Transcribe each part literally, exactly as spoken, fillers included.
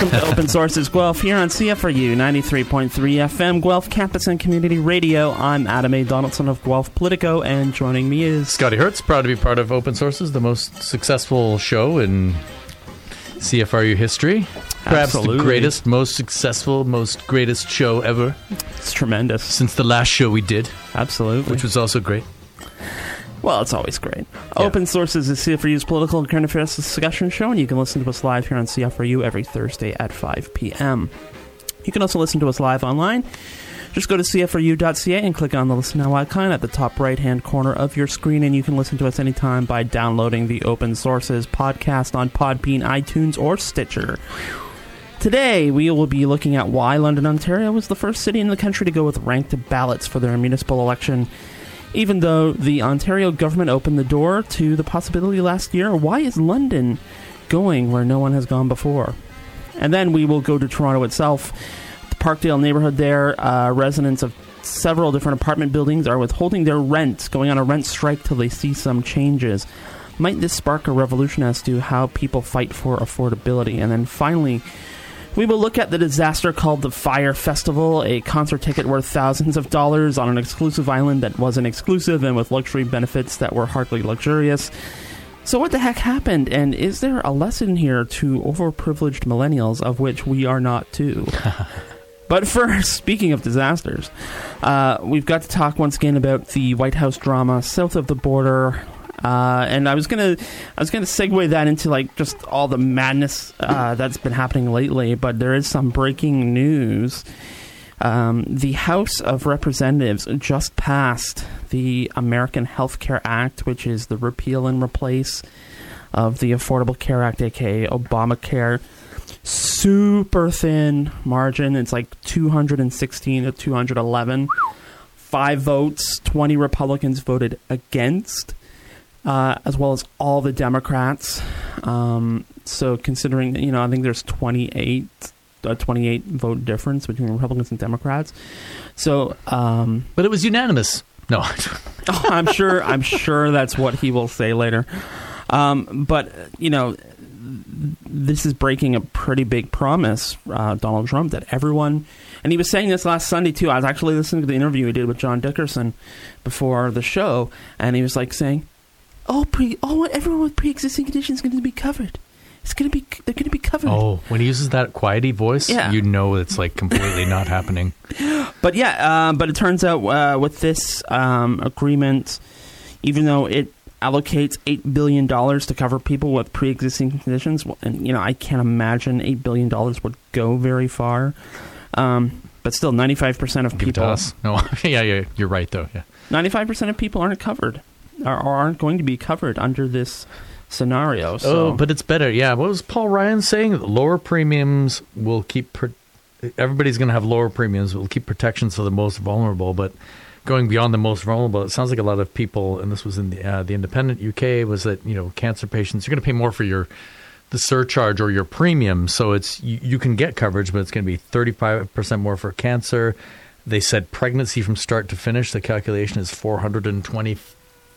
Welcome to Open Sources Guelph here on C F R U ninety-three point three F M, Guelph Campus and Community Radio. I'm Adam A. Donaldson of Guelph Politico, and joining me is... Scotty Hertz, proud to be part of Open Sources, the most successful show in C F R U history. Perhaps Absolutely. the greatest, most successful, most greatest show ever. It's tremendous. Since the last show we did. Absolutely. Which was also great. Well, it's always great. Yeah. Open Sources is C F R U's political and current affairs discussion show, and you can listen to us live here on C F R U every Thursday at five p.m. You can also listen to us live online. Just go to C F R U dot C A and click on the Listen Now icon at the top right-hand corner of your screen, and you can listen to us anytime by downloading the Open Sources podcast on Podbean, iTunes, or Stitcher. Today, we will be looking at why London, Ontario was the first city in the country to go with ranked ballots for their municipal election, even though the Ontario government opened the door to the possibility last year. Why is London going where no one has gone before? And then we will go to Toronto itself. The Parkdale neighborhood there, uh, residents of several different apartment buildings are withholding their rent, going on a rent strike till they see some changes. Might this spark a revolution as to how people fight for affordability? And then finally, we will look at the disaster called the Fire Festival, a concert ticket worth thousands of dollars on an exclusive island that wasn't exclusive and with luxury benefits that were hardly luxurious. So what the heck happened? And is there a lesson here to overprivileged millennials, of which we are not too? But first, speaking of disasters, uh, we've got to talk once again about the White House drama south of the border. Uh, and I was gonna, I was gonna segue that into like just all the madness uh, that's been happening lately. But there is some breaking news. Um, the House of Representatives just passed the American Health Care Act, which is the repeal and replace of the Affordable Care Act, aka Obamacare. Super thin margin. It's like two hundred sixteen to two hundred eleven. Five votes. twenty Republicans voted against. Uh, as well as all the Democrats. Um, so considering, you know, I think there's twenty-eight, a twenty-eight vote difference between Republicans and Democrats. So, um, but it was unanimous. No, oh, I'm sure. I'm sure that's what he will say later. Um, but you know, this is breaking a pretty big promise, uh, Donald Trump, that everyone. And he was saying this last Sunday too. I was actually listening to the interview he did with John Dickerson before the show, and he was like saying, Oh, pre! Oh, everyone with pre-existing conditions is going to be covered. It's going to be. They're going to be covered. Oh, when he uses that quiety voice, yeah. You know it's like completely not happening. But yeah, uh, but it turns out uh, with this um, agreement, even though it allocates eight billion dollars to cover people with pre-existing conditions, well, and you know I can't imagine eight billion dollars would go very far. Um, but still, ninety-five percent of Give people. It to us. No, yeah, yeah, you're right though. Yeah, ninety-five percent of people aren't covered. Or aren't going to be covered under this scenario. So. Oh, but it's better. Yeah, what was Paul Ryan saying? Lower premiums will keep... Pro- everybody's going to have lower premiums. Will keep protections for the most vulnerable, but going beyond the most vulnerable, it sounds like a lot of people, and this was in the uh, the Independent U K, was that, you know, cancer patients, you're going to pay more for your the surcharge or your premium. So it's you, you can get coverage, but it's going to be thirty-five percent more for cancer. They said pregnancy from start to finish, the calculation is four hundred twenty-five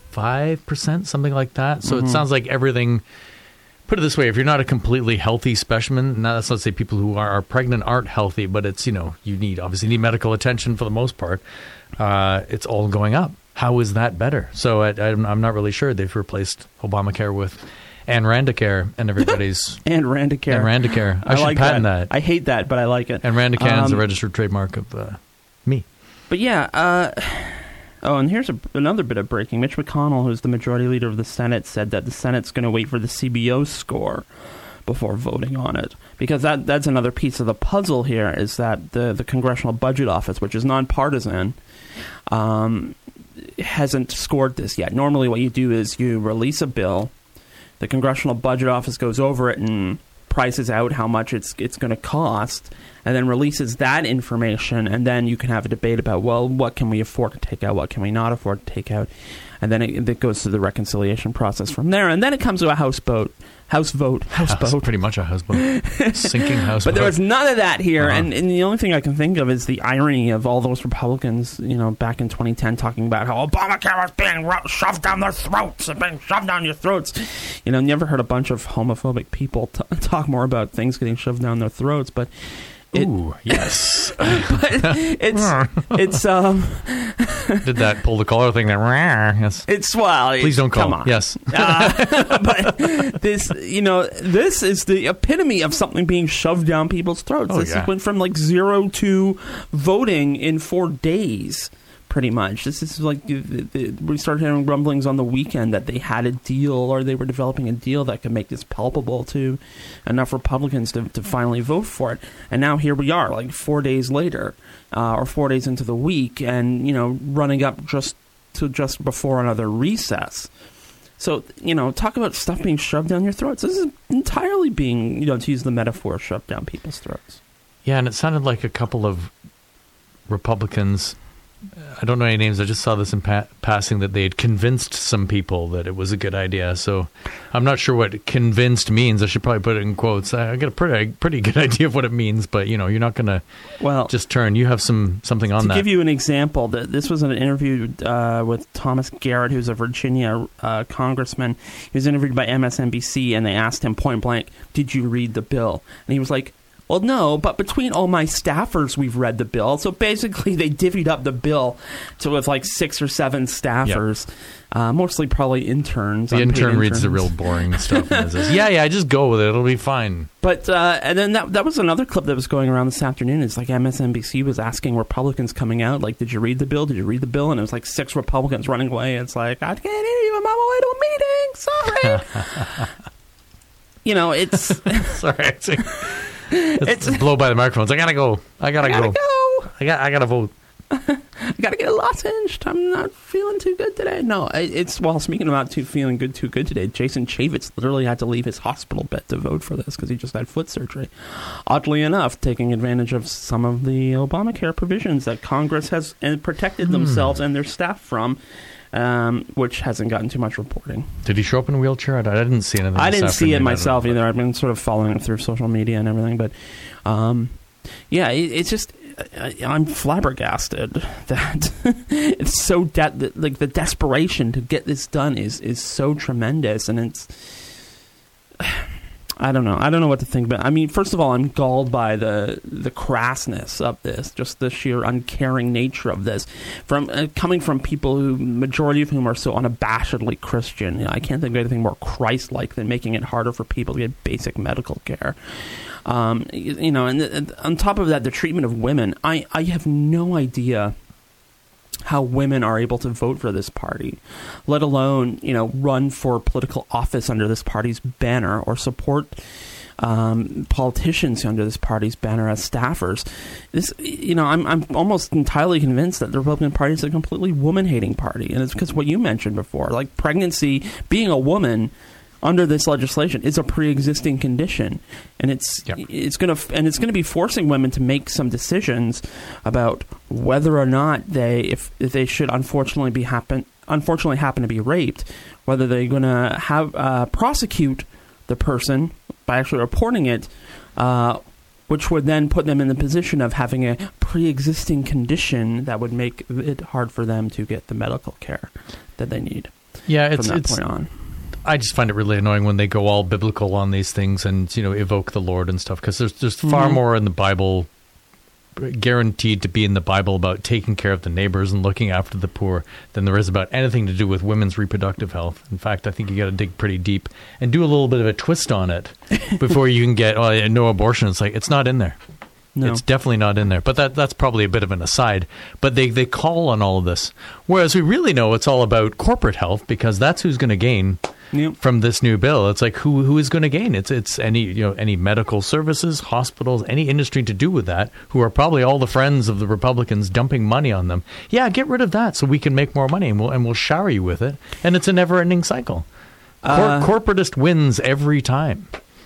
percent, something like that. So mm-hmm. It sounds like everything, put it this way, if you're not a completely healthy specimen, now that's not to say people who are, are pregnant aren't healthy, but it's, you know, you need, obviously need medical attention for the most part. Uh, it's all going up. How is that better? So I, I'm, I'm not really sure. They've replaced Obamacare with Ann Randacare and everybody's... Ann Randacare. Ann Randacare. I, I should like patent that. that. I hate that, but I like it. Ann Randacare um, is a registered trademark of uh, me. But yeah, uh... Oh, and here's a, another bit of breaking. Mitch McConnell, who's the majority leader of the Senate, said that the Senate's going to wait for the C B O score before voting on it. Because that that's another piece of the puzzle here, is that the, the Congressional Budget Office, which is nonpartisan, um, hasn't scored this yet. Normally what you do is you release a bill, the Congressional Budget Office goes over it and prices out how much it's it's going to cost, and then releases that information, and then you can have a debate about, well, what can we afford to take out, what can we not afford to take out, and then it, it goes through the reconciliation process from there, and then it comes to a house vote. House vote. House That's vote. pretty much a house vote. Sinking house But vote. there was none of that here, Uh-huh. and, and the only thing I can think of is the irony of all those Republicans, you know, back in twenty ten talking about how Obamacare was being ro- shoved down their throats and being shoved down your throats. You know, never heard a bunch of homophobic people t- talk more about things getting shoved down their throats, but it, Ooh, yes. but it's it's um Did that pull the collar thing there? Yes. it's well Please don't call. come on. Yes. Uh, but this, you know, this is the epitome of something being shoved down people's throats. Oh, this yeah. went from like zero to voting in four days, pretty much. This is like the, the, we started hearing rumblings on the weekend that they had a deal, or they were developing a deal that could make this palpable to enough Republicans to, to finally vote for it. And now here we are, like four days later, uh, or four days into the week, and you know, running up just to just before another recess. So, you know, talk about stuff being shoved down your throats. This is entirely being, you know, to use the metaphor, shoved down people's throats. Yeah, and it sounded like a couple of Republicans, I don't know any names, I just saw this in pa- passing, that they had convinced some people that it was a good idea. So I'm not sure what convinced means. I should probably put it in quotes. I got a pretty pretty good idea of what it means, but, you know, you're not going to Well, just turn. You have some something on to that. give you an example, th- this was an interview uh, with Thomas Garrett, who's a Virginia uh, congressman. He was interviewed by M S N B C, and they asked him point blank, did you read the bill? And he was like, well, no, but between all my staffers, we've read the bill. So basically, they divvied up the bill to with like six or seven staffers, yep. uh, mostly probably interns. The intern interns. reads the real boring stuff and says, yeah, yeah, just go with it. It'll be fine. But, uh, and then that that was another clip that was going around this afternoon. It's like M S N B C was asking Republicans coming out, like, did you read the bill? Did you read the bill? And it was like six Republicans running away. It's like, I can't hear you. I'm on my way to a meeting. Sorry. You know, it's... Sorry. It's, it's, it's blow by the microphones. I gotta go. I gotta, I gotta go. go. I got. I gotta vote. I gotta get a lozenge. I'm not feeling too good today. No, it's well. Speaking about too feeling good, too good today. Jason Chaffetz literally had to leave his hospital bed to vote for this because he just had foot surgery. Oddly enough, taking advantage of some of the Obamacare provisions that Congress has protected hmm. themselves and their staff from. Um, which hasn't gotten too much reporting. Did he show up in a wheelchair? I, I didn't see anything. I didn't see it afternoon. myself know, either. I've been sort of following it through social media and everything, but um, yeah, it, it's just I, I'm flabbergasted that it's so de- that, like the desperation to get this done is is so tremendous, and it's. I don't know. I don't know what to think. But I mean, first of all, I'm galled by the the crassness of this, just the sheer uncaring nature of this, from uh, coming from people who, majority of whom are so unabashedly Christian. You know, I can't think of anything more Christ-like than making it harder for people to get basic medical care. Um, you, you know, and, and on top of that, the treatment of women. I, I have no idea how women are able to vote for this party, let alone, you know, run for political office under this party's banner or support um, politicians under this party's banner as staffers. This, you know, I'm I'm almost entirely convinced that the Republican Party is a completely woman-hating party, and it's because what you mentioned before, like pregnancy, being a woman under this legislation is a pre-existing condition, and it's yep. it's going to and it's going to be forcing women to make some decisions about whether or not they if, if they should unfortunately be happen unfortunately happen to be raped, whether they're going to have uh, prosecute the person by actually reporting it, uh, which would then put them in the position of having a pre-existing condition that would make it hard for them to get the medical care that they need. Yeah, it's from that it's. point on. I just find it really annoying when they go all biblical on these things and, you know, evoke the Lord and stuff, because there's there's far mm-hmm. more in the Bible, guaranteed to be in the Bible, about taking care of the neighbors and looking after the poor than there is about anything to do with women's reproductive health. In fact, I think you got to dig pretty deep and do a little bit of a twist on it before you can get oh, no abortion. It's like, it's not in there. No. It's definitely not in there. But that that's probably a bit of an aside. But they, they call on all of this. Whereas we really know it's all about corporate health, because that's who's going to gain yep. from this new bill. It's like, who who is going to gain? It's it's any you know any medical services, hospitals, any industry to do with that, who are probably all the friends of the Republicans dumping money on them. Yeah, get rid of that so we can make more money, and we'll and we'll shower you with it. And it's a never-ending cycle. Cor- uh, corporatist wins every time.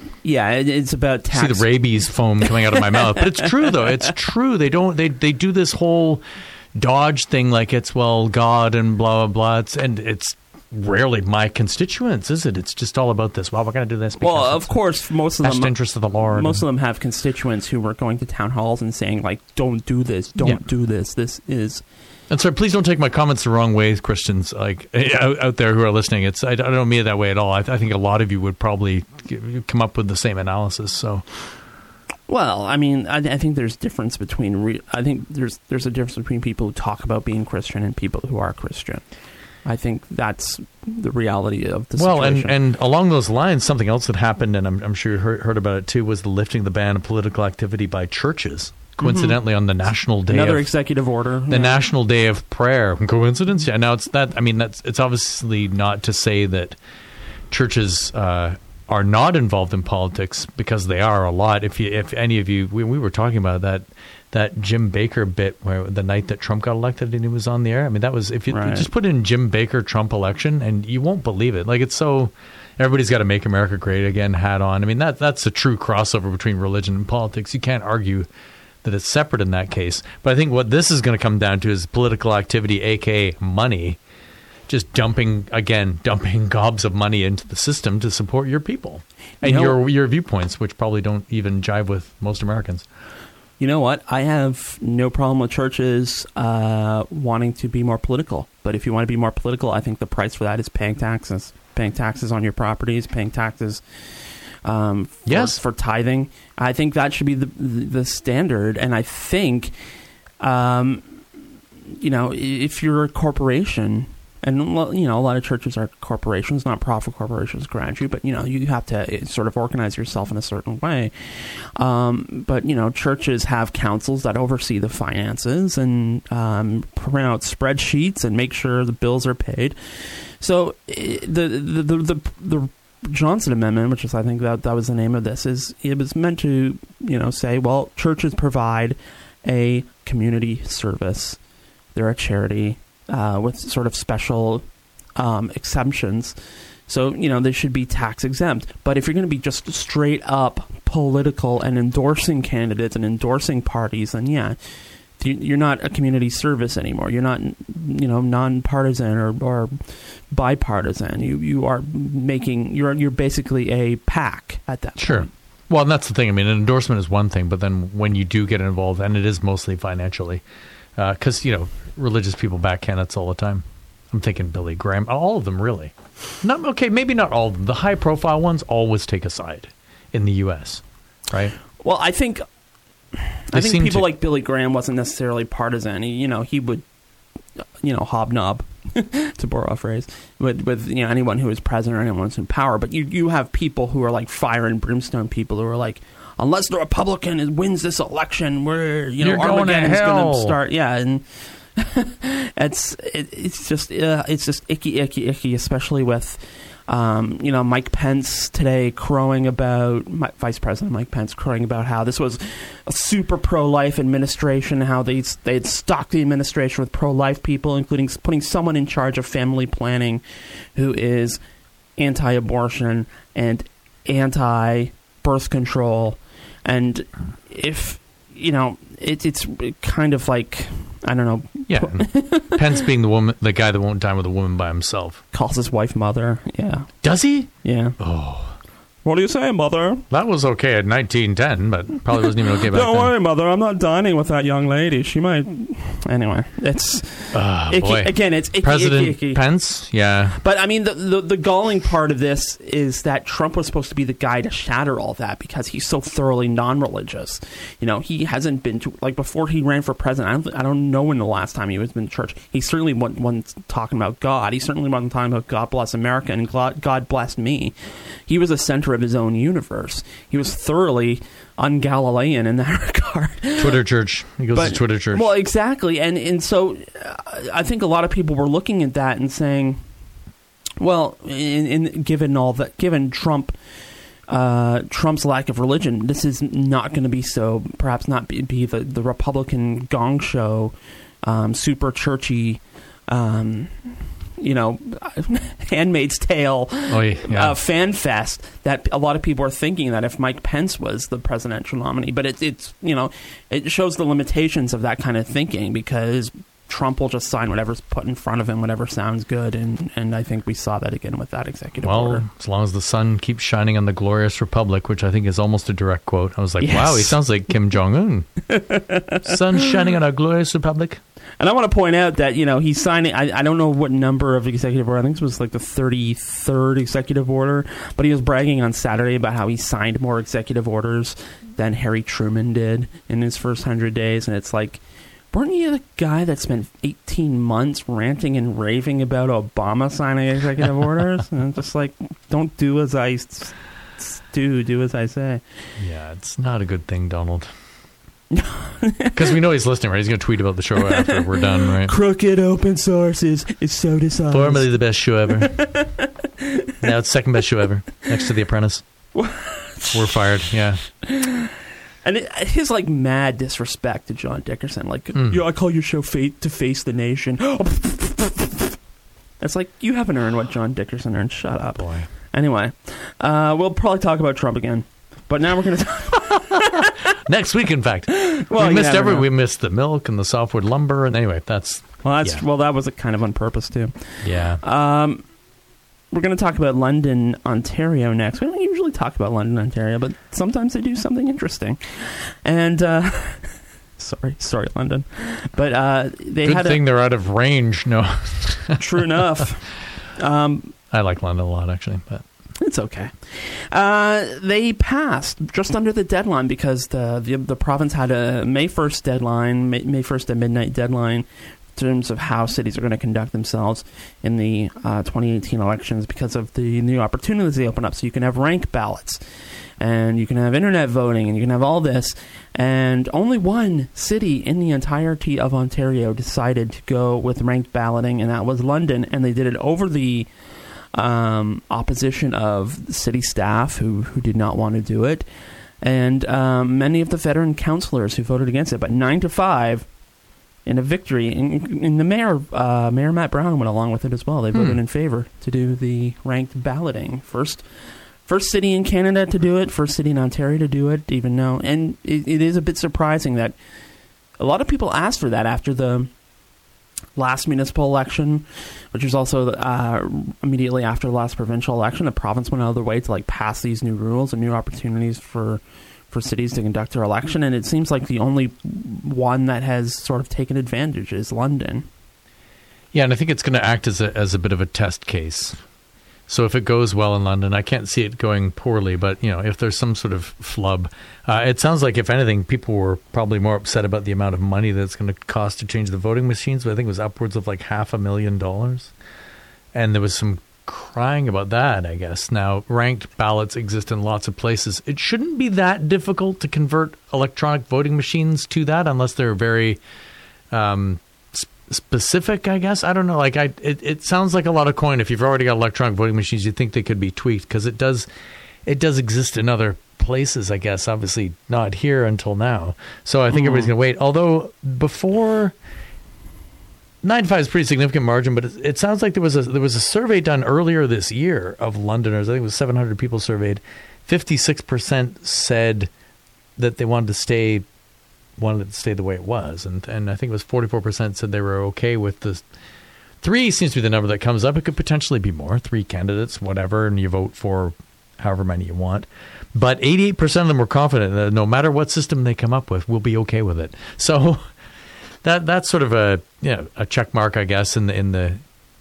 Yeah, it, it's about tax. See the rabies foam coming out of my mouth, but it's true though. It's true. They don't. They they do this whole dodge thing like it's well God and blah blah blah. It's, and it's rarely my constituents, is it? It's just all about this. Well, we're going to do this. Well, of course, most of best them interest of the Lord. Most of them have constituents who were going to town halls and saying like, "Don't do this. Don't Yeah. do this. This is." And so, please don't take my comments the wrong way, Christians. Like out, out there who are listening, it's I, I don't mean it that way at all. I, I think a lot of you would probably g- come up with the same analysis. So, Well, I mean, I, I think there's difference between. Re- I think there's there's a difference between people who talk about being Christian and people who are Christian. I think that's the reality of the well, situation. and, and along those lines, something else that happened, and I'm, I'm sure you heard, heard about it too, was the lifting the ban of political activity by churches. Coincidentally, mm-hmm. on the National Day, another of, executive order, the yeah. National Day of Prayer. Coincidence? Yeah. Now it's that. I mean, that's it's obviously not to say that churches uh, are not involved in politics, because they are a lot. If you, if any of you, we, we were talking about that that Jim Baker bit where the night that Trump got elected and he was on the air. I mean, that was if you, Right. you just put in Jim Baker Trump election and you won't believe it. Like it's so. Everybody's got to make America great again hat on. I mean, that that's a true crossover between religion and politics. You can't argue that it's separate in that case. But I think what this is going to come down to is political activity, a k a money, just dumping, again, dumping gobs of money into the system to support your people and You know- your your viewpoints, which probably don't even jive with most Americans. You know what? I have no problem with churches uh, wanting to be more political. But if you want to be more political, I think the price for that is paying taxes. Paying taxes on your properties, paying taxes um, for, Yes. for tithing. I think that should be the, the standard. And I think, um, you know, if you're a corporation, and, you know, a lot of churches are corporations, not profit corporations, grant you, but, you know, you have to sort of organize yourself in a certain way. Um, but, you know, churches have councils that oversee the finances and um, print out spreadsheets and make sure the bills are paid. So the the, the the the Johnson Amendment, which is I think that that was the name of this, is it was meant to, you know, say, well, churches provide a community service. They're a charity uh, with sort of special um, exemptions. So, you know, they should be tax exempt. But if you're going to be just straight up political and endorsing candidates and endorsing parties, then yeah, you're not a community service anymore. You're not, you know, nonpartisan or, or bipartisan. You you are making you're you're basically a PAC at that point. Sure. Well, and that's the thing. I mean, an endorsement is one thing, but then when you do get involved, and it is mostly financially, because, uh, you know, religious people back candidates all the time. I'm thinking Billy Graham, all of them really. Not okay, maybe not all of them. The high profile ones always take a side in the U S, right? Well, I think They I think seem people to. like Billy Graham wasn't necessarily partisan. He, you know, he would, you know, hobnob, to borrow a phrase, with, with you know anyone who is president or anyone who's in power. But you you have people who are like fire and brimstone people who are like, unless the Republican is- wins this election, we're you know You're going to Armageddon's going hell. to start. Yeah, and it's it, it's just uh, it's just icky, icky, icky, especially with. Um, you know, Mike Pence today crowing about, my, Vice President Mike Pence crowing about how this was a super pro-life administration, how they they had stocked the administration with pro-life people, including putting someone in charge of family planning who is anti-abortion and anti-birth control. And if, you know, it, it's kind of like, I don't know. Yeah, and Pence being the woman, the guy that won't dine with a woman by himself. Calls his wife mother. Yeah. Does he? Yeah. Oh, What do you say, mother? that was okay at nineteen ten, but probably wasn't even okay back Don't then. worry, mother. I'm not dining with that young lady. She might. Anyway, it's Oh, icky. boy. Again, it's icky, President icky, icky. Pence, yeah. But I mean, the, the the galling part of this is that Trump was supposed to be the guy to shatter all that because he's so thoroughly non-religious. You know, he hasn't been to like before he ran for president. I don't I don't know when the last time he was in church. He certainly wasn't, wasn't talking about God. He certainly wasn't talking about God bless America and God, God bless me. He was the center of his own universe. He was thoroughly un-Galilean in that regard. Twitter church. He goes But- to Twitter church. Well, exactly, and and so uh, I think a lot of people were looking at that and saying, well, in, in given all that, given Trump, uh, Trump's lack of religion, this is not going to be so. Perhaps not be, be the the Republican gong show, um, super churchy. Um, you know, Handmaid's Tale oh, yeah. uh, fan fest that a lot of people are thinking that if Mike Pence was the presidential nominee. But it, it's, you know, it shows the limitations of that kind of thinking, because Trump will just sign whatever's put in front of him, whatever sounds good, and, and I think we saw that again with that executive well, order. As long as the sun keeps shining on the glorious republic, which I think is almost a direct quote. I was like, yes. wow, he sounds like Kim Jong-un. Sun shining on our glorious republic. And I want to point out that, you know, he's signing, I, I don't know what number of executive order, I think it was like the thirty-third executive order, but he was bragging on Saturday about how he signed more executive orders than Harry Truman did in his first hundred days, and it's like, weren't you the guy that spent eighteen months ranting and raving about Obama signing executive orders? And I'm just like, don't do as I s- do, do as I say. Yeah, it's not a good thing, Donald. Because we know he's listening, right? He's going to tweet about the show after we're done, right? Crooked open source is, is so dishonest. Formerly the best show ever. Now it's second best show ever, next to The Apprentice. We're fired, yeah. And it, his, like, mad disrespect to John Dickerson. Like, mm. you know, I call your show Fate to Face the Nation. It's like, you haven't earned what John Dickerson earned. Shut up. Boy. Anyway, uh, we'll probably talk about Trump again. But now we're going to talk... Next week, in fact. Well, we missed every. know. We missed the milk and the softwood lumber. And anyway, that's... Well, that's yeah. well, that was a kind of on purpose, too. Yeah. Um... We're going to talk about London, Ontario next. We don't usually talk about London, Ontario, but sometimes they do something interesting. And, uh, sorry, sorry, London. But uh, they Good had thing a, they're out of range. No. True enough. Um, I like London a lot, actually, but it's okay. Uh, they passed just under the deadline because the the, the province had a May first deadline, May, May first at midnight deadline, in terms of how cities are going to conduct themselves in the uh, twenty eighteen elections because of the new opportunities they open up. So you can have rank ballots, and you can have internet voting, and you can have all this. And only one city in the entirety of Ontario decided to go with ranked balloting, and that was London. And they did it over the um, opposition of city staff who, who did not want to do it, and um, many of the veteran councillors who voted against it. But nine to five... in a victory, and, and the mayor, uh, Mayor Matt Brown, went along with it as well. They voted hmm. in favor to do the ranked balloting. First, first city in Canada to do it. First city in Ontario to do it. Even though, and it, it is a bit surprising that a lot of people asked for that after the last municipal election, which was also uh, immediately after the last provincial election. The province went out of their way to like pass these new rules and new opportunities for. for cities to conduct their election, and it seems like the only one that has sort of taken advantage is London. Yeah, and I think it's going to act as a as a bit of a test case. So if it goes well in London, I can't see it going poorly, but you know, if there's some sort of flub, uh, it sounds like if anything, people were probably more upset about the amount of money that it's going to cost to change the voting machines, but I think it was upwards of like half a million dollars. And there was some crying about that, I guess. Now, ranked ballots exist in lots of places. It shouldn't be that difficult to convert electronic voting machines to that unless they're very um, sp- specific, I guess. I don't know. Like, I, it, it sounds like a lot of coin. If you've already got electronic voting machines, you think they could be tweaked because it does, it does exist in other places, I guess. Obviously, not here until now. So I think mm. everybody's going to wait. Although, before... nine to five is a pretty significant margin, but it, it sounds like there was a there was a survey done earlier this year of Londoners. I think it was seven hundred people surveyed. fifty-six percent said that they wanted to stay wanted it to stay the way it was, and and I think it was forty-four percent said they were okay with this. Three seems to be the number that comes up. It could potentially be more. Three candidates, whatever, and you vote for however many you want. But eighty-eight percent of them were confident that no matter what system they come up with, we'll be okay with it. So. That that's sort of a you know, a check mark, I guess, in the in the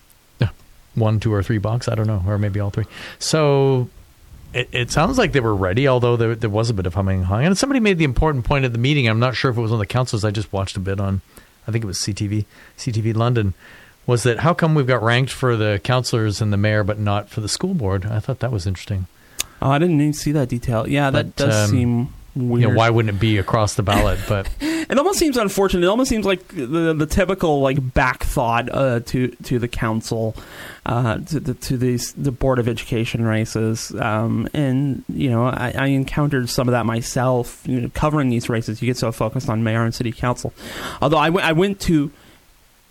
one, two, or three box. I don't know, or maybe all three. So it, it sounds like they were ready, although there there was a bit of humming and hawing. And somebody made the important point at the meeting. I'm not sure if it was on the councils. I just watched a bit on, I think it was C T V, C T V London. Was that how come we've got ranked for the councillors and the mayor, but not for the school board? I thought that was interesting. Oh, I didn't even see that detail. Yeah, that but, does um, seem weird. You know, why wouldn't it be across the ballot? But it almost seems unfortunate. It almost seems like the the typical like back thought uh, to to the council, uh, to the to these the board of education races. Um, and you know, I, I encountered some of that myself. You know, covering these races, you get so focused on mayor and city council. Although I, w- I went to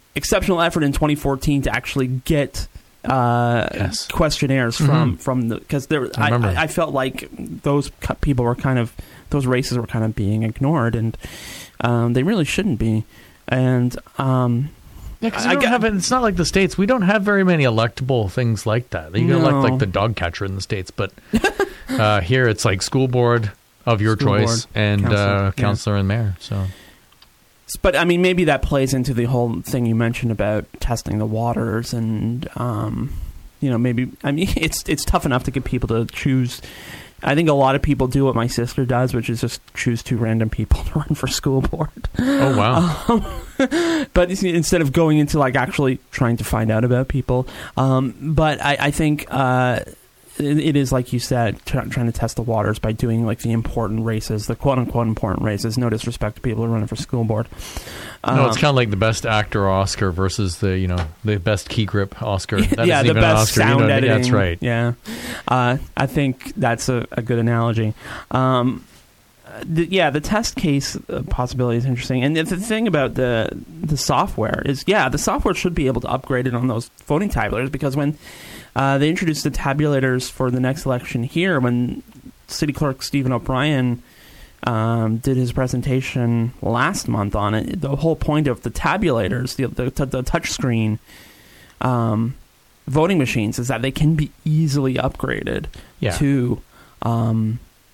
exceptional effort in twenty fourteen to actually get uh, yes. questionnaires from mm-hmm. from the because there I, I, I felt like those people were kind of those races were kind of being ignored, and um, they really shouldn't be. And um, yeah, because I, I have it. It's not like the States. We don't have very many electable things like that. You can no. elect like the dog catcher in the States, but uh, here it's like school board of your school choice board, and counselor, uh, counselor yeah. and mayor. So. But, I mean, maybe that plays into the whole thing you mentioned about testing the waters and, um, you know, maybe, I mean, it's it's tough enough to get people to choose. I think a lot of people do what my sister does, which is just choose two random people to run for school board. Oh, wow. Um, but instead of going into, like, actually trying to find out about people. Um, but I, I think... Uh, it is, like you said, try, trying to test the waters by doing like the important races, the quote-unquote important races. No disrespect to people who are running for school board. Um, no, it's kind of like the best actor Oscar versus the you know the best key grip Oscar. That yeah, the even best an Oscar. sound you know, editing. Yeah, that's right. Yeah, uh, I think that's a, a good analogy. Um, the, yeah, the test case possibility is interesting, and the thing about the the software is, yeah, the software should be able to upgrade it on those voting tabulators, because when Uh, they introduced the tabulators for the next election here when City Clerk Stephen O'Brien um, did his presentation last month on it. The whole point of the tabulators, the, the, the touchscreen um, voting machines, is that they can be easily upgraded yeah. to um,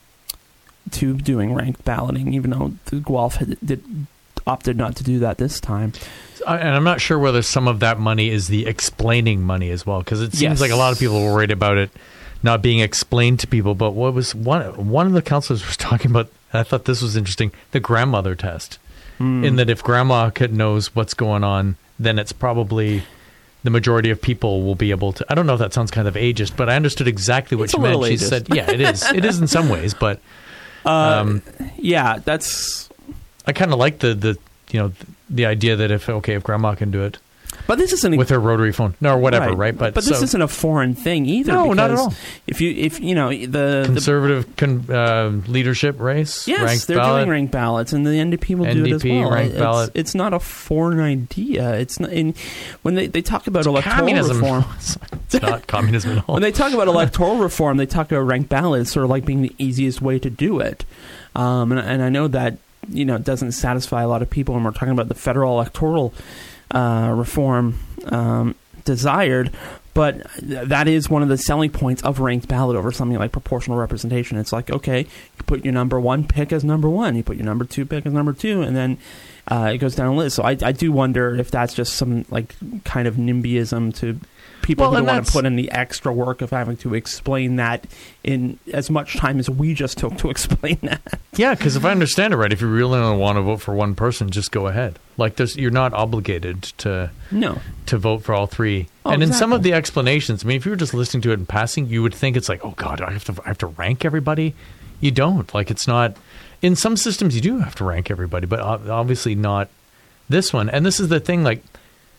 to doing ranked balloting, even though the Guelph had, did, opted not to do that this time. And I'm not sure whether some of that money is the explaining money as well, because it seems yes. like a lot of people were worried about it not being explained to people. But what was one one of the counselors was talking about, and I thought this was interesting, the grandmother test, mm. in that if grandma could knows what's going on, then it's probably the majority of people will be able to. I don't know if that sounds kind of ageist, but I understood exactly what it's she meant. She ageist. said, "Yeah, it is. It is in some ways, but um, uh, yeah, that's." I kind of like the the you know. The, The idea that if okay if grandma can do it, but this isn't with her rotary phone, no, or whatever, right? right? But but this so, isn't a foreign thing either. No, not at all. If you if you know the conservative the, con, uh, leadership race, yes, ranked they're ballot, doing ranked ballots, and the N D P will N D P, do it as well. Ranked it's, ballot. It's not a foreign idea. It's not in when they, they talk about it's electoral communism. reform. It's not communism at all. When they talk about electoral reform, they talk about ranked ballots, sort of like being the easiest way to do it. Um, and, and I know that. You know, it doesn't satisfy a lot of people when we're talking about the federal electoral uh, reform um, desired, but th- that is one of the selling points of ranked ballot over something like proportional representation. It's like, okay, you put your number one pick as number one, you put your number two pick as number two, and then uh, it goes down a list. So I, I do wonder if that's just some like kind of NIMBYism to people well, who don't want to put in the extra work of having to explain that in as much time as we just took to explain that. Yeah, because if I understand it right, if you really don't want to vote for one person, just go ahead. Like, there's, you're not obligated to no to vote for all three. Oh, and in exactly. some of the explanations, I mean, if you were just listening to it in passing, you would think it's like, oh God, I have to I have to rank everybody. You don't. Like, it's not. In some systems, you do have to rank everybody, but obviously not this one. And this is the thing, like.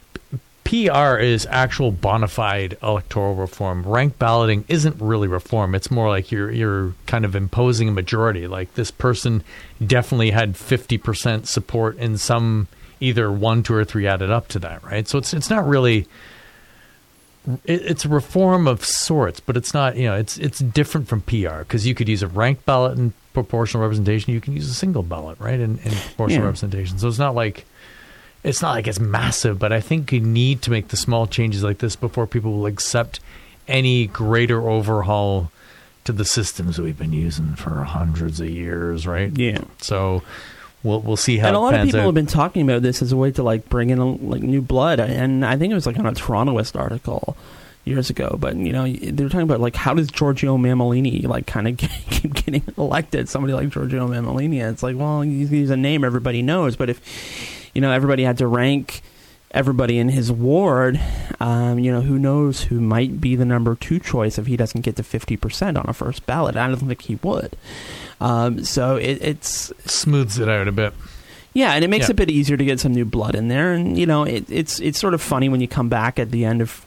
P R is actual bona fide electoral reform. Ranked balloting isn't really reform. It's more like you're you're kind of imposing a majority. Like, this person definitely had fifty percent support in some, either one, two, or three added up to that, right? So it's it's not really. It, it's a reform of sorts, but it's not. You know, it's it's different from P R, because you could use a ranked ballot in proportional representation. You can use a single ballot, right, in, in proportional yeah. representation. So it's not like. It's not like it's massive, but I think you need to make the small changes like this before people will accept any greater overhaul to the systems that we've been using for hundreds of years, right? Yeah. So we'll we'll see how. And a lot it of pans people out. have been talking about this as a way to like bring in a, like new blood, and I think it was like on a Torontoist article years ago. But you know, they were talking about like how does Giorgio Mammalini like kind of keep getting elected? Somebody like Giorgio Mammalini, it's like, well, he's a name everybody knows, but if you know, everybody had to rank everybody in his ward. Um, you know, who knows who might be the number two choice if he doesn't get to fifty percent on a first ballot. I don't think he would. Um, so it, it's... smooths it out a bit. Yeah, and it makes yeah. it a bit easier to get some new blood in there. And, you know, it, it's it's sort of funny when you come back at the end of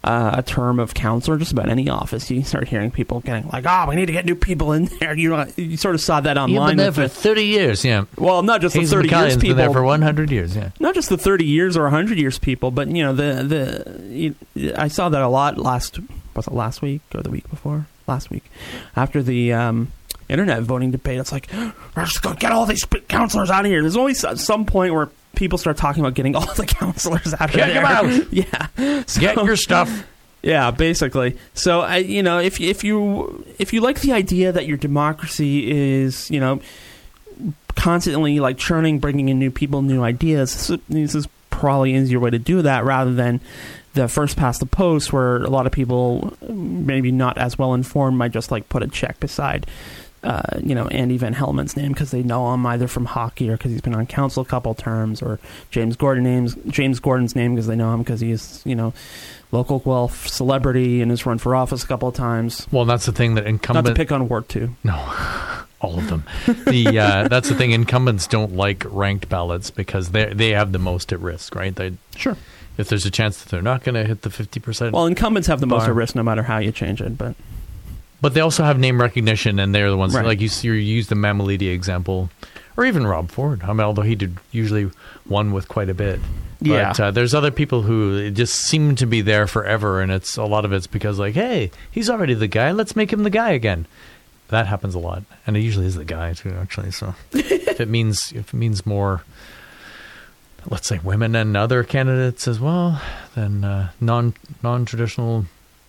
uh, a term of councillor, just about any office, you start hearing people getting like, "Oh, we need to get new people in there." You know, you sort of saw that online. You've been there for thirty years, yeah. Well, not just Hayes the thirty years people. Been there for one hundred years, yeah. Not just the thirty years or one hundred years people, but you know, the the you, I saw that a lot last was it last week or the week before? Last week, after the um, internet voting debate. It's like, we're just going to get all these councillors out of here. There's always some point where people start talking about getting all the councillors out of Get there. them out. Yeah. So, get your stuff. Yeah, basically. So, I, you know, if if you if you like the idea that your democracy is, you know, constantly like churning, bringing in new people, new ideas, this is, this is probably an easier way to do that rather than the first past the post, where a lot of people maybe not as well informed might just like put a check beside, uh, you know, Andy Van Hellemond's name because they know him either from hockey or because he's been on council a couple terms, or James Gordon names James Gordon's name because they know him because he's, you know, local wealth celebrity and has run for office a couple of times. Well, that's the thing that incumbents... Not to pick on Ward two. No, all of them. The uh, that's the thing. Incumbents don't like ranked ballots because they they have the most at risk, right? They Sure. If there's a chance that they're not going to hit the fifty percent. Well, incumbents have the most bar. at risk no matter how you change it, but... But they also have name recognition, and they're the ones, right. like you, you use the Mamalidi example, or even Rob Ford. I mean, although he did usually won with quite a bit. Yeah. But uh, there's other people who just seem to be there forever, and it's a lot of it's because, like, hey, he's already the guy. Let's make him the guy again. That happens a lot, and it usually is the guy too, actually. So if it means if it means more, let's say, women and other candidates as well, then uh, non non traditional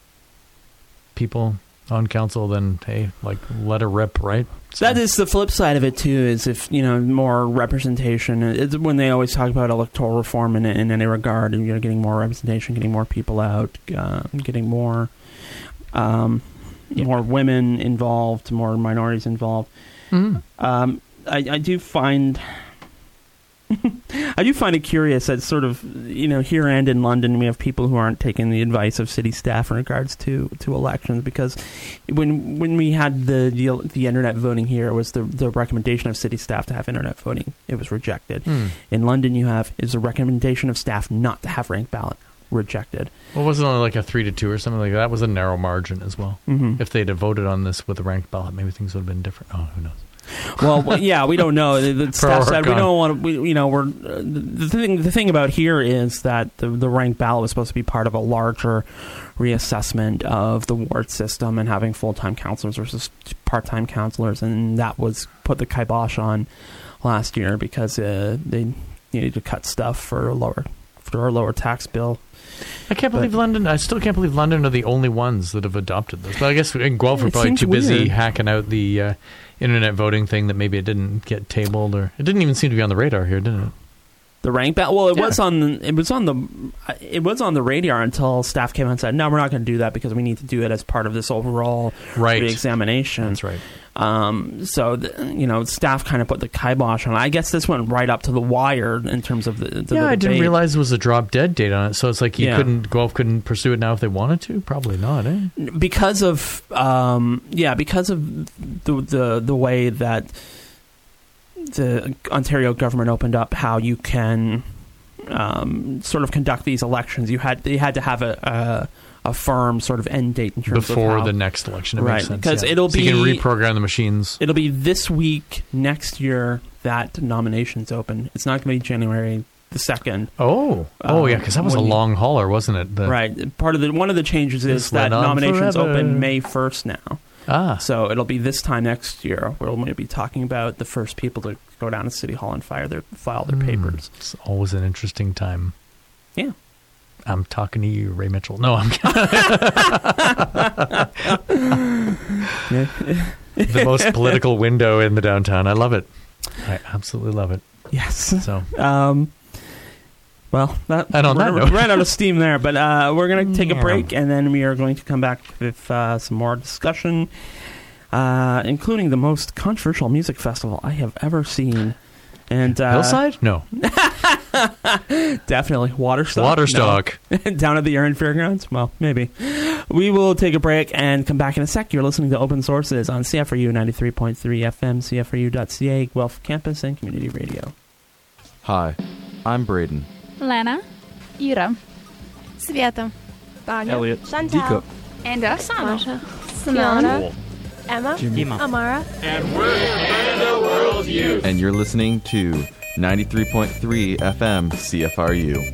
people on council, then hey, like, let her rip, right? So. That is the flip side of it too. Is if, you know, more representation. It's when they always talk about electoral reform in, in any regard, and, you know, getting more representation, getting more people out, uh, getting more, um, yeah. more women involved, more minorities involved. Mm-hmm. Um, I, I do find. I do find it curious that sort of, you know, here and in London we have people who aren't taking the advice of city staff in regards to, to elections, because when when we had the, the the internet voting here, it was the the recommendation of city staff to have internet voting. It was rejected. Mm. In London, you have is a recommendation of staff not to have ranked ballot, rejected. Well, wasn't it only like a three to two or something like that? That was a narrow margin as well. Mm-hmm. If they'd have voted on this with a ranked ballot, maybe things would have been different. Oh, who knows? Well, yeah, we don't know. The, the staff said we don't want to. We, you know, we're uh, the thing. The thing about here is that the the ranked ballot was supposed to be part of a larger reassessment of the ward system and having full time councillors versus part time councillors, and that was put the kibosh on last year because uh, they needed to cut stuff for a lower for a lower tax bill. I can't believe but, London. I still can't believe London are the only ones that have adopted this. But I guess in Guelph are probably too busy weird. hacking out the uh, internet voting thing that maybe it didn't get tabled, or it didn't even seem to be on the radar here, didn't it? The rank ballot. Well, it yeah. was on. It was on the. It was on the radar until staff came out and said, "No, we're not going to do that because we need to do it as part of this overall right. reexamination." That's right. Um, so, the, you know, staff kind of put the kibosh on it. I guess this went right up to the wire in terms of the, the Yeah, the I didn't realize there was a drop dead date on it. So it's like you yeah. couldn't, Guelph couldn't pursue it now if they wanted to? Probably not, eh? Because of, um, yeah, because of the, the, the way that the Ontario government opened up how you can um, sort of conduct these elections. You had, they had to have a... a a firm sort of end date in terms before of how, the next election. It right, makes sense. Because yeah. it'll so be you can reprogram the machines. It'll be this week, next year that nominations open. It's not going to be January the second. Oh, oh um, yeah, because that was a long hauler, wasn't it? The, right. Part of the one of the changes is that nominations forever. open May first now. Ah, so it'll be this time next year where we'll be talking about the first people to go down to City Hall and file their file their mm, papers. It's always an interesting time. Yeah. I'm talking to you, Ray Mitchell. No, I'm the most political window in the downtown. I love it. I absolutely love it. Yes. So, um, well, that, and on we're, that note, we ran out of steam there, but uh, we're going to take a break, and then we are going to come back with uh, some more discussion, uh, including the most controversial music festival I have ever seen. And uh, Hillside? No. Definitely. Waterstock? Waterstock. No. Down at the Erin Fairgrounds? Well, maybe. We will take a break and come back in a sec. You're listening to Open Sources on C F R U ninety-three point three F M, C F R U dot C A, Guelph Campus and Community Radio. Hi, I'm Braden. Lana. Ира. Света. Vanya, Elliot, Chantal, Deco, And us, Masha, Fiona, Fiona, Emma, Jimmy. Amara. And you're listening to ninety-three point three F M C F R U.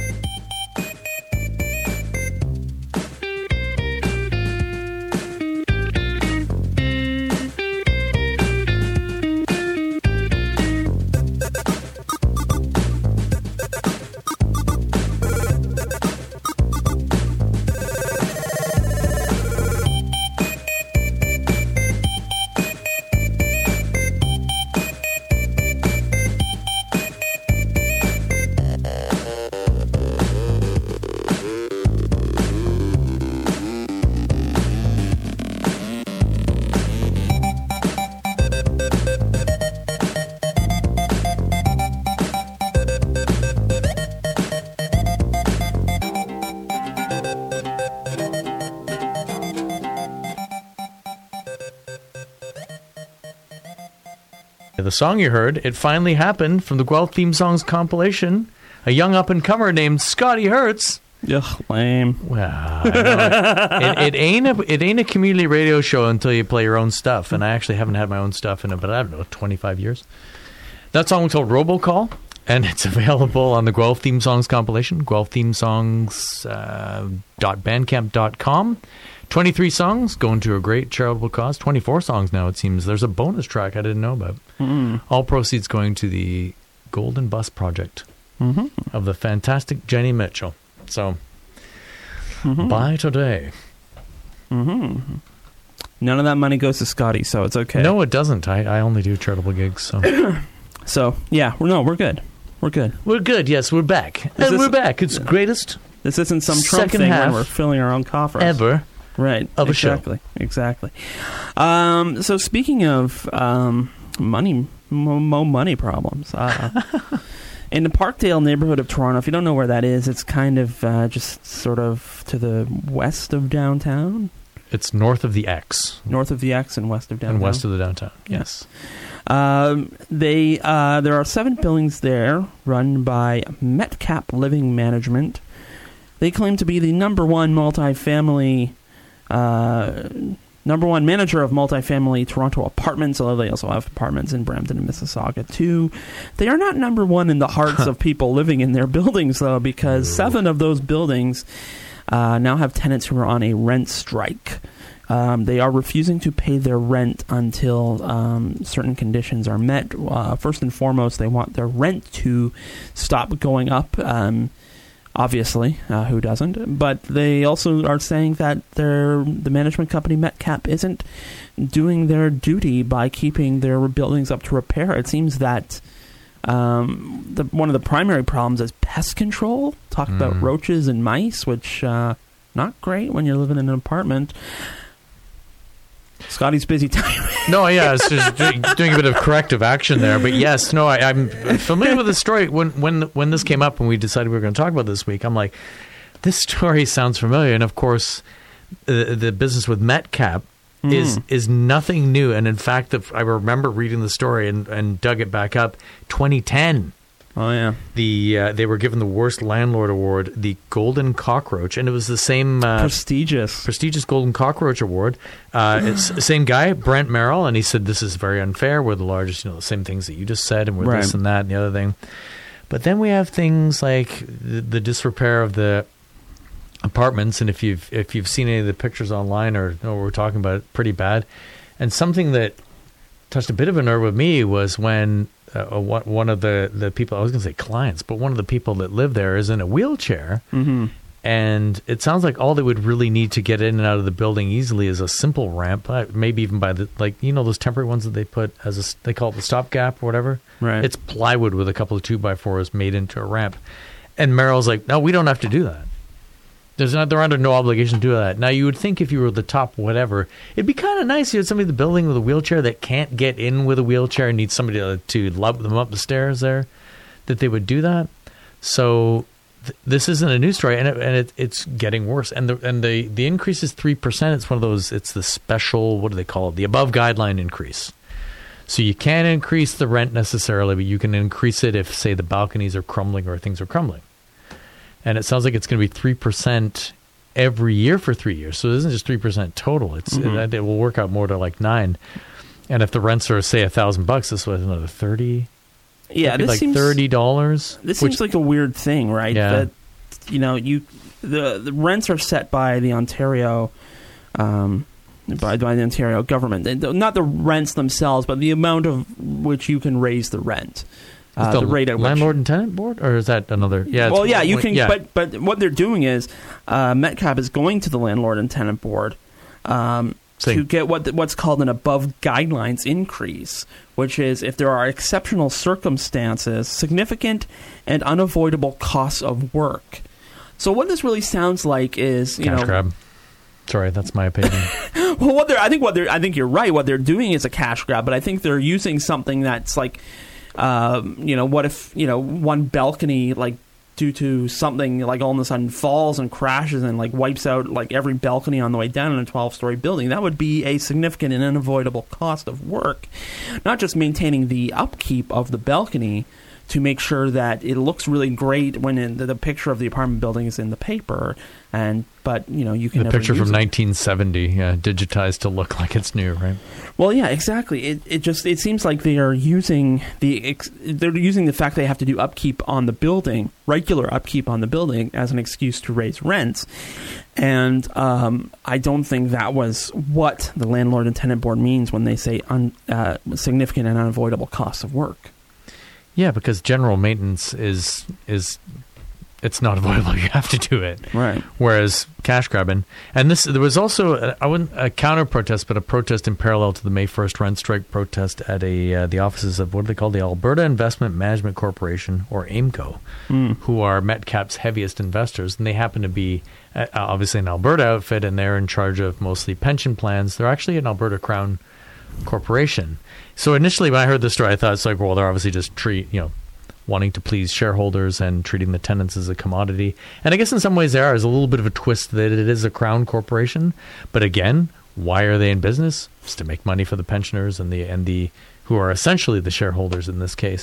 The song you heard, It Finally Happened, from the Guelph Theme Songs compilation. A young up-and-comer named Scotty Hertz. Ugh, lame. Well, I know. it, it ain't a it ain't a community radio show until you play your own stuff, and I actually haven't had my own stuff in about, I don't know, twenty-five years. That song was called Robocall, and it's available on the Guelph Theme Songs compilation, guelph theme songs dot bandcamp dot com. twenty-three songs going to a great charitable cause. twenty-four songs now, it seems. There's a bonus track I didn't know about. Mm. All proceeds going to the Golden Bus Project Mm-hmm. of the fantastic Jenny Mitchell. So, Mm-hmm. buy today. Mm-hmm. None of that money goes to Scotty, so it's okay. No, it doesn't. I, I only do charitable gigs. So, So, yeah, well, no, we're good. We're good. we're good. Yes, we're back. Is And this- we're back. It's greatest This isn't some Trump Second thing half when we're filling our own coffers. ever. Right. of a show. exactly. Exactly. Um, so speaking of um, money, mo, mo money problems, uh, in the Parkdale neighborhood of Toronto, if you don't know where that is, it's kind of uh, just sort of to the west of downtown, It's north of the X north of the X and west of downtown. and west of the downtown. Yes. Um, they uh, there are seven buildings there run by Metcap Living Management. They claim to be the number one multifamily, uh, number one manager of multifamily Toronto apartments, although they also have apartments in Brampton and Mississauga too. They are not number one in the hearts of people living in their buildings, though, because seven of those buildings uh, now have tenants who are on a rent strike. Um, they are refusing to pay their rent until um, certain conditions are met. Uh, first and foremost, they want their rent to stop going up. Um, obviously, uh, who doesn't? But they also are saying that their the management company Metcap isn't doing their duty by keeping their buildings up to repair. It seems that um, the, one of the primary problems is pest control. Talk about Mm. roaches and mice, which uh, not great when you're living in an apartment. Scotty's busy time. No, yeah, it's just doing, doing a bit of corrective action there. But yes, no, I, I'm familiar with the story. When when when this came up and we decided we were going to talk about this week, I'm like, this story sounds familiar. And of course, the, the business with Metcap Mm. is is nothing new. And in fact, the, I remember reading the story and, and dug it back up. twenty ten. Oh, yeah. The uh, they were given the worst landlord award, the Golden Cockroach, and it was the same uh, Prestigious. prestigious Golden Cockroach Award. Uh, it's the same guy, Brent Merrill, and he said this is very unfair. We're the largest, you know, the same things that you just said, and we're Right. this and that and the other thing. But then we have things like the, the disrepair of the apartments, and if you've if you've seen any of the pictures online or know what we're talking about, pretty bad. And something that touched a bit of a nerve with me was when uh, one one of the, the people, I was going to say clients, but one of the people that live there is in a wheelchair. Mm-hmm. And it sounds like all they would really need to get in and out of the building easily is a simple ramp, uh, maybe even by the, like, you know, those temporary ones that they put as a, they call it the stopgap or whatever. Right. It's plywood with a couple of two by fours made into a ramp. And Merrill's like, no, we don't have to do that. There's not, they're under no obligation to do that. Now, you would think if you were the top whatever, it'd be kind of nice if you had somebody in the building with a wheelchair that can't get in with a wheelchair and needs somebody to, to lump them up the stairs there, that they would do that. So th- this isn't a new story, and, it, and it, it's getting worse. And the and the, the increase is three percent. It's one of those, it's the special, what do they call it? The above guideline increase. So you can't increase the rent necessarily, but you can increase it if, say, the balconies are crumbling or things are crumbling. And it sounds like it's going to be three percent every year for three years. So it isn't just three percent total. It's Mm-hmm. it, it will work out more to like nine. And if the rents are, say, a thousand bucks, this was another thirty. Yeah, That'd be this like seems thirty dollars. This which, seems like a weird thing, right? Yeah. That you know, you the the rents are set by the Ontario, um, by by the Ontario government. And not the rents themselves, but the amount of which you can raise the rent. Uh, the, the rate at landlord which, and tenant board, or is that another? Yeah. It's, well, yeah, you can. Yeah. But but what they're doing is, uh, Metcalf is going to the landlord and tenant board. Um, Same. to get what what's called an above guidelines increase, which is if there are exceptional circumstances, significant and unavoidable costs of work. So what this really sounds like is, you Cash know, grab. Sorry, that's my opinion. well, what they're I think what they're I think you're right. What they're doing is a cash grab, but I think they're using something that's like, um, you know, what if you know one balcony like. Due to something like all of a sudden falls and crashes and like wipes out like every balcony on the way down in a twelve-story building, that would be a significant and unavoidable cost of work. Not just maintaining the upkeep of the balcony to make sure that it looks really great when in the, the picture of the apartment building is in the paper, and but you know you can The never picture use from it. nineteen seventy, yeah, digitized to look like it's new, right? Well, yeah, exactly. It it just it seems like they are using the ex, they're using the fact they have to do upkeep on the building, regular upkeep on the building, as an excuse to raise rents. And um, I don't think that was what the landlord and tenant board means when they say un, uh, significant and unavoidable costs of work. Yeah, because general maintenance is is it's not avoidable. You have to do it. Right. Whereas cash grabbing, and this there was also a, I wouldn't a counter protest, but a protest in parallel to the May first rent strike protest at a uh, the offices of what do they call the Alberta Investment Management Corporation, or AIMCO, Mm. who are Metcalf's heaviest investors, and they happen to be uh, obviously an Alberta outfit, and they're in charge of mostly pension plans. They're actually an Alberta Crown corporation. So initially, when I heard the story, I thought it's like, well, they're obviously just treat you know. wanting to please shareholders and treating the tenants as a commodity. And I guess in some ways there is a little bit of a twist that it is a crown corporation. But again, why are they in business? It's to make money for the pensioners and the and the who are essentially the shareholders in this case.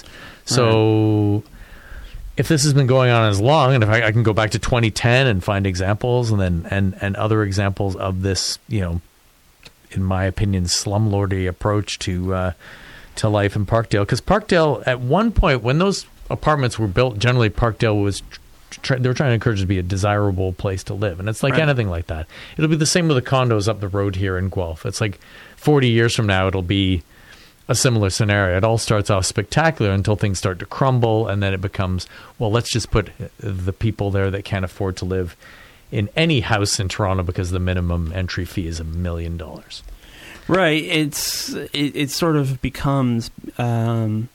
So if this has been going on as long, and if I, I can go back to twenty ten and find examples and then and, and other examples of this, you know, in my opinion, slumlordy approach to uh, to life in Parkdale. Because Parkdale, at one point, when those apartments were built, generally Parkdale was tr- they were trying to encourage it to be a desirable place to live, and it's like Right. anything like that. It'll be the same with the condos up the road here in Guelph. It's like forty years from now, it'll be a similar scenario. It all starts off spectacular until things start to crumble, and then it becomes, well, let's just put the people there that can't afford to live in any house in Toronto because the minimum entry fee is a million dollars. Right. It's it, it sort of becomes. Um,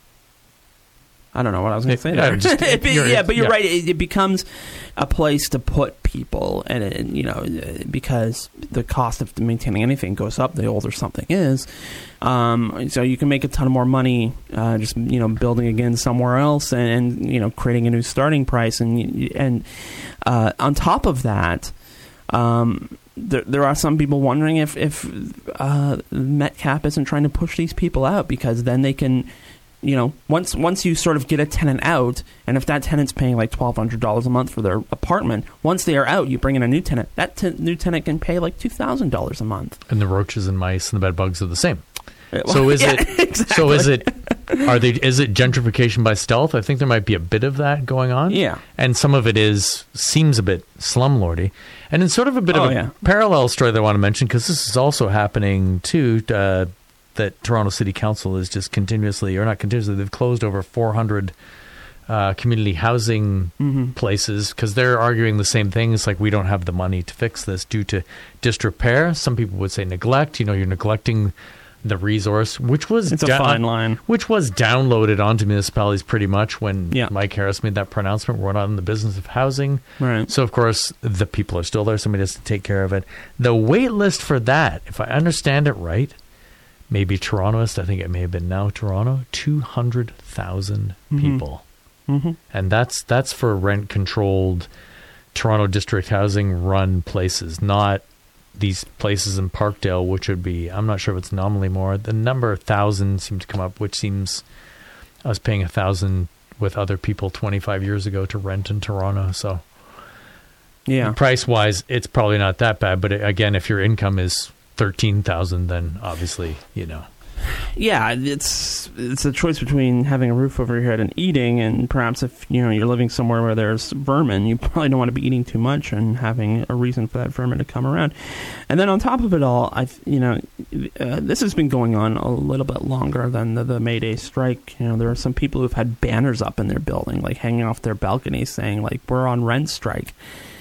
I don't know what I was going to say. Yeah, there. just- It be- you're- yeah, but you're yeah. right. It, it becomes a place to put people, and, and you know, because the cost of maintaining anything goes up the older something is. Um, so you can make a ton of more money uh, just you know building again somewhere else, and, and you know creating a new starting price, and and uh, on top of that. Um, There, there are some people wondering if if uh, Metcalf isn't trying to push these people out, because then they can, you know, once once you sort of get a tenant out, and if that tenant's paying like twelve hundred dollars a month for their apartment, once they are out, you bring in a new tenant. That t- new tenant can pay like two thousand dollars a month. And the roaches and mice and the bed bugs are the same. So is Yeah, it? exactly. So is it? Are they? Is it gentrification by stealth? I think there might be a bit of that going on. Yeah. And some of it is seems a bit slumlordy, and it's sort of a bit Oh, of a yeah. parallel story that I want to mention, because this is also happening too. Uh, that Toronto City Council is just continuously, or not continuously, they've closed over four hundred uh, community housing Mhm. places because they're arguing the same thing. It's like, we don't have the money to fix this due to disrepair. Some people would say neglect. You know, you're neglecting the resource, which was It's a da- fine line. which was downloaded onto municipalities pretty much when Yeah. Mike Harris made that pronouncement. We're not in the business of housing. Right. So, of course, the people are still there. Somebody has to take care of it. The wait list for that, if I understand it right, maybe Torontoist, I think it may have been now Toronto, two hundred thousand Mhm. people. Mm-hmm. And that's that's for rent-controlled Toronto district housing run places, not these places in Parkdale, which would be, I'm not sure if it's nominally more. The number of thousand seemed to come up, which seems, I was paying a thousand with other people twenty-five years ago to rent in Toronto. So Yeah. Price wise, it's probably not that bad. But again, if your income is thirteen thousand, then obviously, you know. Yeah, it's it's a choice between having a roof over your head and eating, and perhaps if you know you're living somewhere where there's vermin, you probably don't want to be eating too much and having a reason for that vermin to come around. And then on top of it all, I you know uh, this has been going on a little bit longer than the, the May Day strike. You know, there are some people who've had banners up in their building, like hanging off their balconies, saying like we're on rent strike.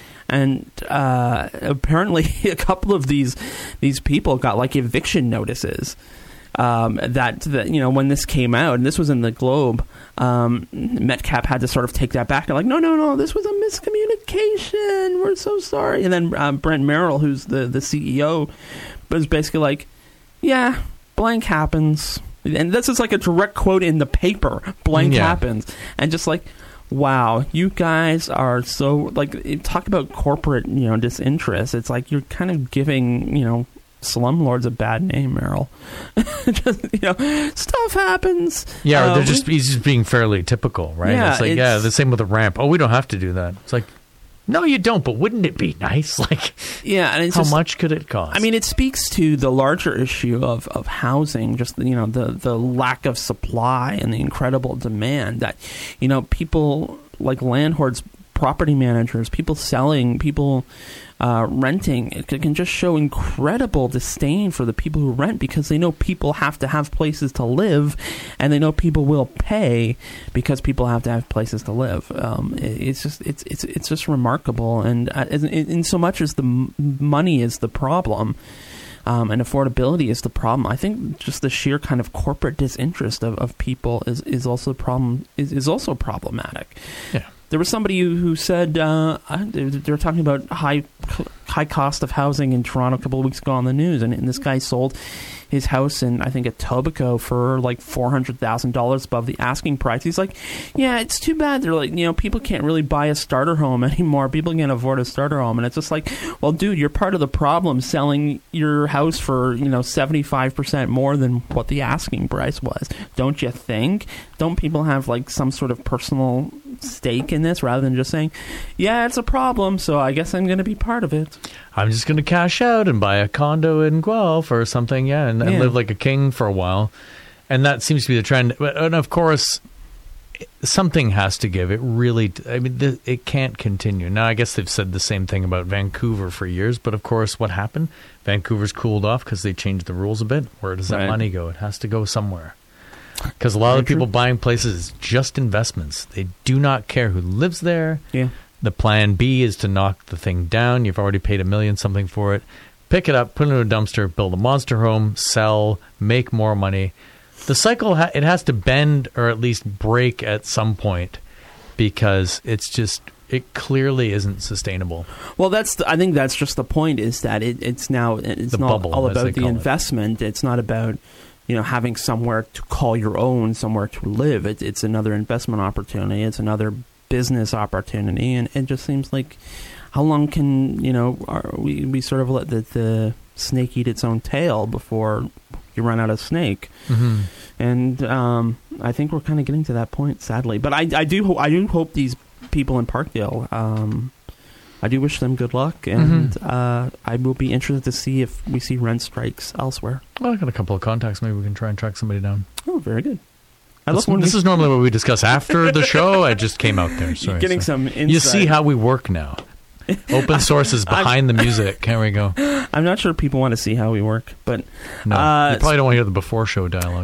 And uh, apparently, a couple of these these people got like eviction notices. Um, that, that, you know, when this came out, and this was in the Globe, um, Metcalf had to sort of take that back. They're like, no, no, no, this was a miscommunication. We're so sorry. And then um, Brent Merrill, who's the, the C E O, was basically like, yeah, blank happens. And this is like a direct quote in the paper, blank yeah. happens. And just like, wow, you guys are so, like, talk about corporate, you know, disinterest. It's like you're kind of giving, you know, slumlords a bad name, Merrill. Just, you know, stuff happens. Yeah, uh, or they're just he's just being fairly typical, right? Yeah, it's like it's, yeah, the same with the ramp. Oh, we don't have to do that. It's like, no, you don't. But wouldn't it be nice? Like, yeah, and it's how just, much could it cost? I mean, it speaks to the larger issue of, of housing, just, you know, the the lack of supply and the incredible demand that, you know, people like landlords, property managers, people selling, people uh, renting, it can just show incredible disdain for the people who rent because they know people have to have places to live, and they know people will pay because people have to have places to live. Um, it, it's just it's it's it's just remarkable, and uh, in, in so much as the m- money is the problem. Um, and affordability is the problem. I think just the sheer kind of corporate disinterest of, of people is, is also problem is, is also problematic. Yeah. There was somebody who, who said uh, they, they were talking about high high cost of housing in Toronto a couple of weeks ago on the news, and, and this guy sold his house in, I think, Etobicoke for like four hundred thousand dollars above the asking price. He's like, yeah, it's too bad. They're like, you know, people can't really buy a starter home anymore. People can't afford a starter home. And it's just like, well, dude, you're part of the problem selling your house for, you know, seventy-five percent more than what the asking price was. Don't you think? Don't people have like some sort of personal stake in this rather than just saying, yeah, it's a problem, so I guess I'm going to be part of it? I'm just going to cash out and buy a condo in Guelph or something, yeah, and, and Yeah. live like a king for a while. And that seems to be the trend. But- And of course, something has to give. It really, I mean, th- it can't continue. Now, I guess they've said the same thing about Vancouver for years, but of course, what happened? Vancouver's cooled off because they changed the rules a bit. Where does that Right. money go? It has to go somewhere. Because a lot Very of the people true. buying places is just investments. They do not care who lives there. Yeah. The plan B is to knock the thing down. You've already paid a million something for it. Pick it up, put it in a dumpster, build a monster home, sell, make more money. The cycle, ha- it has to bend or at least break at some point because it's just, it clearly isn't sustainable. Well, that's the, I think that's just the point, is that it, it's now it's The not bubble, all as they about the call it. investment. It's not about, you know, having somewhere to call your own, somewhere to live. It, it's another investment opportunity. It's another business opportunity, and it just seems like, how long can, you know, are, we we sort of let the, the snake eat its own tail before you run out of snake? Mm-hmm. And um, I think we're kind of getting to that point, sadly. But I, I do ho- I do hope these people in Parkdale, um, I do wish them good luck, and Mhm. uh, I will be interested to see if we see rent strikes elsewhere. Well, I got a couple of contacts. Maybe we can try and track somebody down. Oh, very good. I This, love when this we- is normally what we discuss after the show. I just came out there. Sorry. getting sorry. some insight. You see how we work now. Open source is I'm- behind the music. Here we go. I'm not sure people want to see how we work, but No, Uh, you probably don't want to hear the before show dialogue.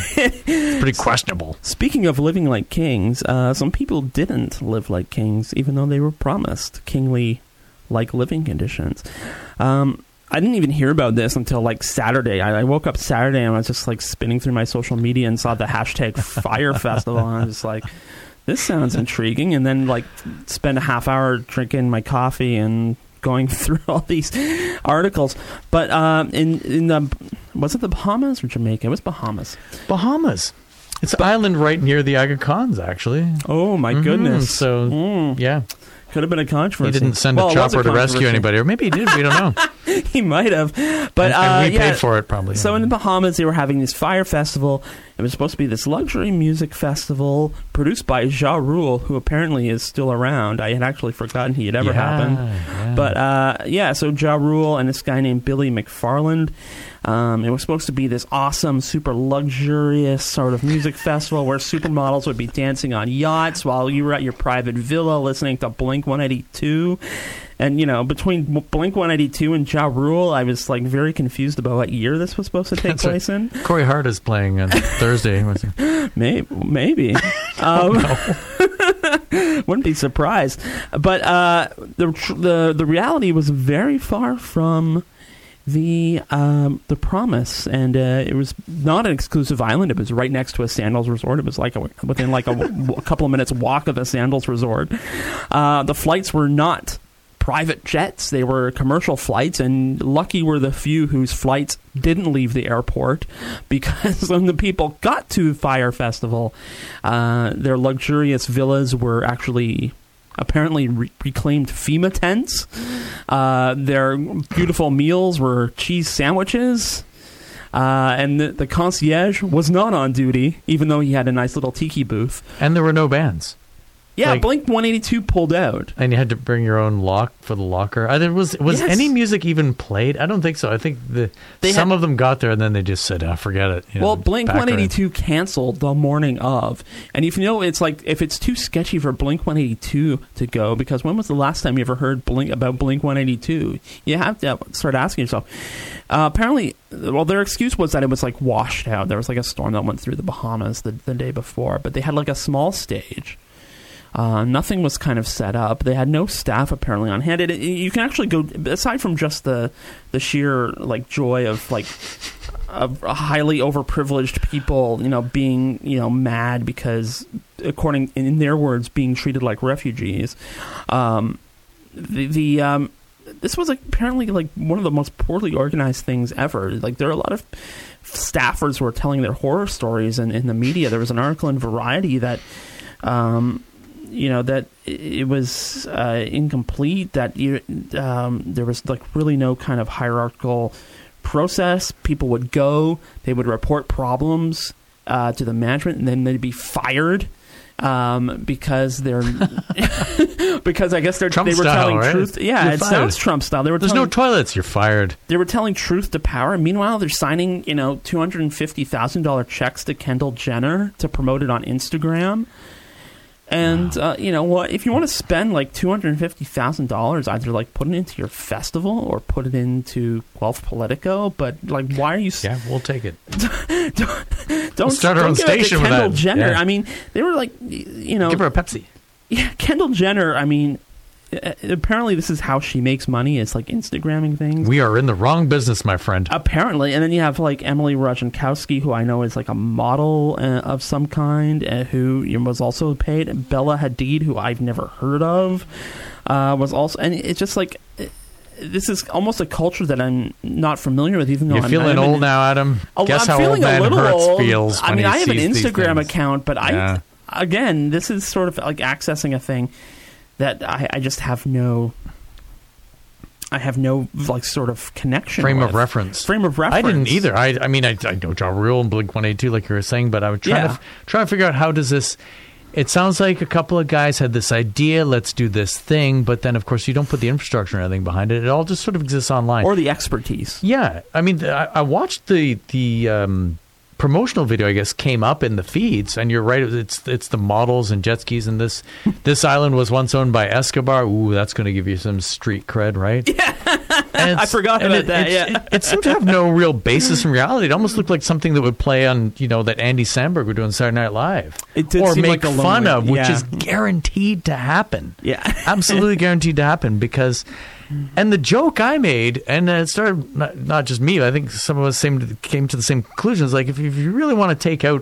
It's pretty questionable. speaking of living like kings, uh, some people didn't live like kings, even though they were promised kingly-like living conditions. Um, I didn't even hear about this until like Saturday. I, I woke up Saturday and I was just like spinning through my social media and saw the hashtag Fire Festival, and I was just like, this sounds intriguing. And then like spent a half hour drinking my coffee and going through all these articles. But um, in in the was it the Bahamas or Jamaica? It was Bahamas. Bahamas. It's an island right near the Aga Khans, actually. Oh my Mhm, goodness! So, Mm. yeah. Could have been a controversy. He didn't send well, a chopper to rescue anybody, or maybe he did. We don't know. He might have, but and, uh, and we yeah. paid for it probably. So in the Bahamas, they were having this fire festival. It was supposed to be this luxury music festival produced by Ja Rule, who apparently is still around. I had actually forgotten he had ever yeah, happened. Yeah. But uh, yeah, so Ja Rule and this guy named Billy McFarland. Um, it was supposed to be this awesome, super luxurious sort of music festival where supermodels would be dancing on yachts while you were at your private villa listening to Blink one eighty-two. And, you know, between Blink one eighty-two and Ja Rule, I was, like, very confused about what year this was supposed to take That's place right. in. Corey Hart is playing on Thursday. maybe. Maybe. um, wouldn't be surprised. But uh, the, the the reality was very far from the um, the promise, and uh, it was not an exclusive island. It was right next to a Sandals resort. It was like a, within like a, a couple of minutes walk of a Sandals resort. Uh, the flights were not private jets. They were commercial flights, and lucky were the few whose flights didn't leave the airport, because when the people got to Fire Festival, uh, their luxurious villas were actually apparently re- reclaimed FEMA tents. Uh, their beautiful meals were cheese sandwiches. Uh, and the, the concierge was not on duty, even though he had a nice little tiki booth. And there were no bands. Yeah, Like- Blink one eighty-two pulled out. And you had to bring your own lock for the locker. Uh, there was was Yes. any music even played? I don't think so. I think the They some had- of them got there and then they just said, "Ah, forget it." You Well, know, Blink back her in. one eighty-two canceled the morning of. And if you know, it's like, if it's too sketchy for Blink one eighty-two to go, because when was the last time you ever heard Blink about Blink one eighty-two? You have to start asking yourself. Uh, apparently, well, their excuse was that it was like washed out. There was like a storm that went through the Bahamas the, the day before, but they had like a small stage. Uh, nothing was kind of set up. They had no staff apparently on hand. It, it, you can actually go, aside from just the the sheer like joy of like of highly overprivileged people, you know, being, you know, mad because, according in their words, being treated like refugees. Um, the the um, this was like apparently like one of the most poorly organized things ever. Like, there are a lot of staffers who were telling their horror stories in, in the media. There was an article in Variety that. Um, you know, that it was uh, incomplete, that you, um, there was like really no kind of hierarchical process. People would go, they would report problems uh, to the management, and then they'd be fired um, because they're because I guess they're Trump they were style, telling right? truth. Yeah, You're it fired. sounds Trump style. They were There's telling, no toilets. You're fired. they were telling truth to power. Meanwhile, they're signing, you know, two hundred and fifty thousand dollar checks to Kendall Jenner to promote it on Instagram. And, uh, you know, what if you want to spend like two hundred fifty thousand dollars, either like put it into your festival or put it into Guelph Politico, but like, why are you. S- Yeah, we'll take it. don't We'll start our don't own give it to station with Kendall that. Jenner. Yeah. I mean, they were like, y- you know. Give her a Pepsi. Yeah, Kendall Jenner, I mean, uh, apparently this is how she makes money. It's like Instagramming things. We are in the wrong business, my friend. Apparently, and then you have like Emily Ratajkowski, who I know is like a model uh, of some kind, uh, who was also paid. Bella Hadid, who I've never heard of, uh, was also, and it's just like it, this is almost a culture that I'm not familiar with. Even though You're I'm feeling I'm old in, now, Adam. Oh, Guess I'm how feeling old a man little Hertz old. feels. I when mean, he I have an sees these Instagram things. account, but Yeah. I again, this is sort of like accessing a thing that I, I just have no. I have no like sort of connection. Frame with. of reference. Frame of reference. I didn't either. I, I mean, I, I know Ja Rule and Blink one eighty-two, like you were saying, but I was trying Yeah. to f- trying to figure out how does this. It sounds like a couple of guys had this idea, let's do this thing, but then of course you don't put the infrastructure and anything behind it. It all just sort of exists online. Or the expertise. Yeah, I mean, I, I watched the the um, promotional video. I guess came up in the feeds, and you're right. It's it's the models and jet skis, and this this island was once owned by Escobar. Ooh, that's going to give you some street cred, right? Yeah, I forgot about that, It, yeah. it, it seemed to have no real basis in reality. It almost looked like something that would play on, you know, that Andy Samberg would do on Saturday Night Live, It did or seem make like a fun lonely- of, which yeah. is guaranteed to happen. Yeah. Absolutely guaranteed to happen because, and the joke I made, and it started not, not just me, I think some of us same, came to the same conclusions. Like if, if you really want to take out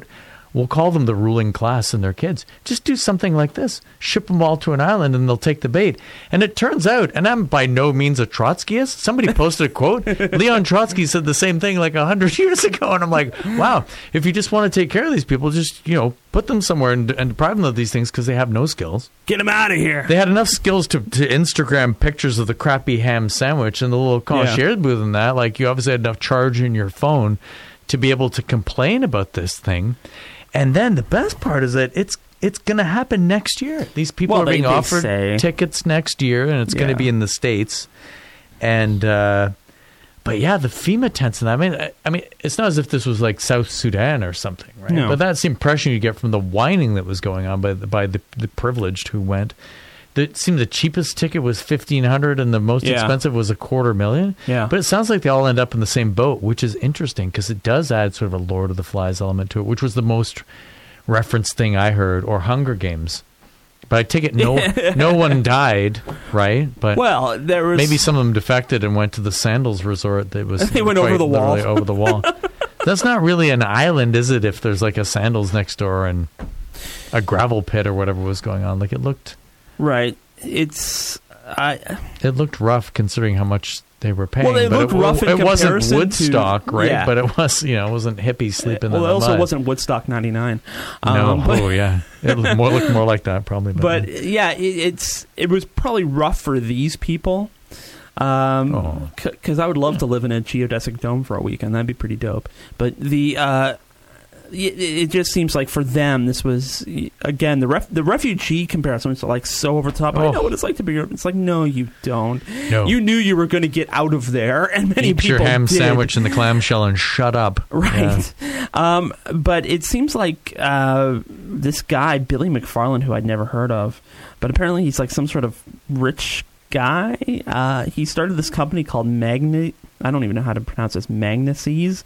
we'll call them the ruling class and their kids. Just do something like this. Ship them all to an island and they'll take the bait. And it turns out, and I'm by no means a Trotskyist. Somebody posted a quote. Leon Trotsky said the same thing like a hundred years ago. And I'm like, wow, if you just want to take care of these people, just, you know, put them somewhere and, and deprive them of these things because they have no skills. Get them out of here. They had enough skills to, to Instagram pictures of the crappy ham sandwich and the little concierge Yeah. booth and that. Like, you obviously had enough charge in your phone to be able to complain about this thing. And then the best part is that it's it's going to happen next year. These people Well, are they- being they offered say. tickets next year, and it's going Yeah. to be in the States. And, uh, but yeah, the FEMA tents and that, I mean, I, I mean, it's not as if this was like South Sudan or something, right? No. But that's the impression you get from the whining that was going on by the, by the, the privileged who went. It seemed the cheapest ticket was fifteen hundred, and the most Yeah. expensive was a quarter million. Yeah. But it sounds like they all end up in the same boat, which is interesting because it does add sort of a Lord of the Flies element to it, which was the most referenced thing I heard, or Hunger Games. But I take it no no one died, right? But Well, there was maybe some of them defected and went to the Sandals Resort. That was They went quite over the wall. literally over the wall. That's not really an island, is it? If there's like a Sandals next door and a gravel pit or whatever was going on, like it looked. right. It's I. It looked rough considering how much they were paying. Well, they but looked it, rough in it wasn't comparison to- Woodstock, right? Yeah. But it was, you know, it wasn't hippies sleeping Well, in it the also mud. wasn't Woodstock ninety-nine. No, Um, but, oh yeah, it looked more, looked more like that probably. but yeah, it, it's it was probably rough for these people. Um, Oh. because I would love to live in a geodesic dome for a weekend. That'd be pretty dope. But the uh, it, it just seems like for them, this was again the ref, the refugee comparison was like so over the top. I Oh. know what it's like to be. It's like no, you don't. no, You knew you were going to get out of there, and many eat people your ham did. sandwich in the clamshell and shut up. Right. Yeah. Um, but it seems like uh, this guy, Billy McFarland, who I'd never heard of, but apparently he's like some sort of rich guy. Uh, he started this company called Magnet. I don't even know how to pronounce this. Magneses.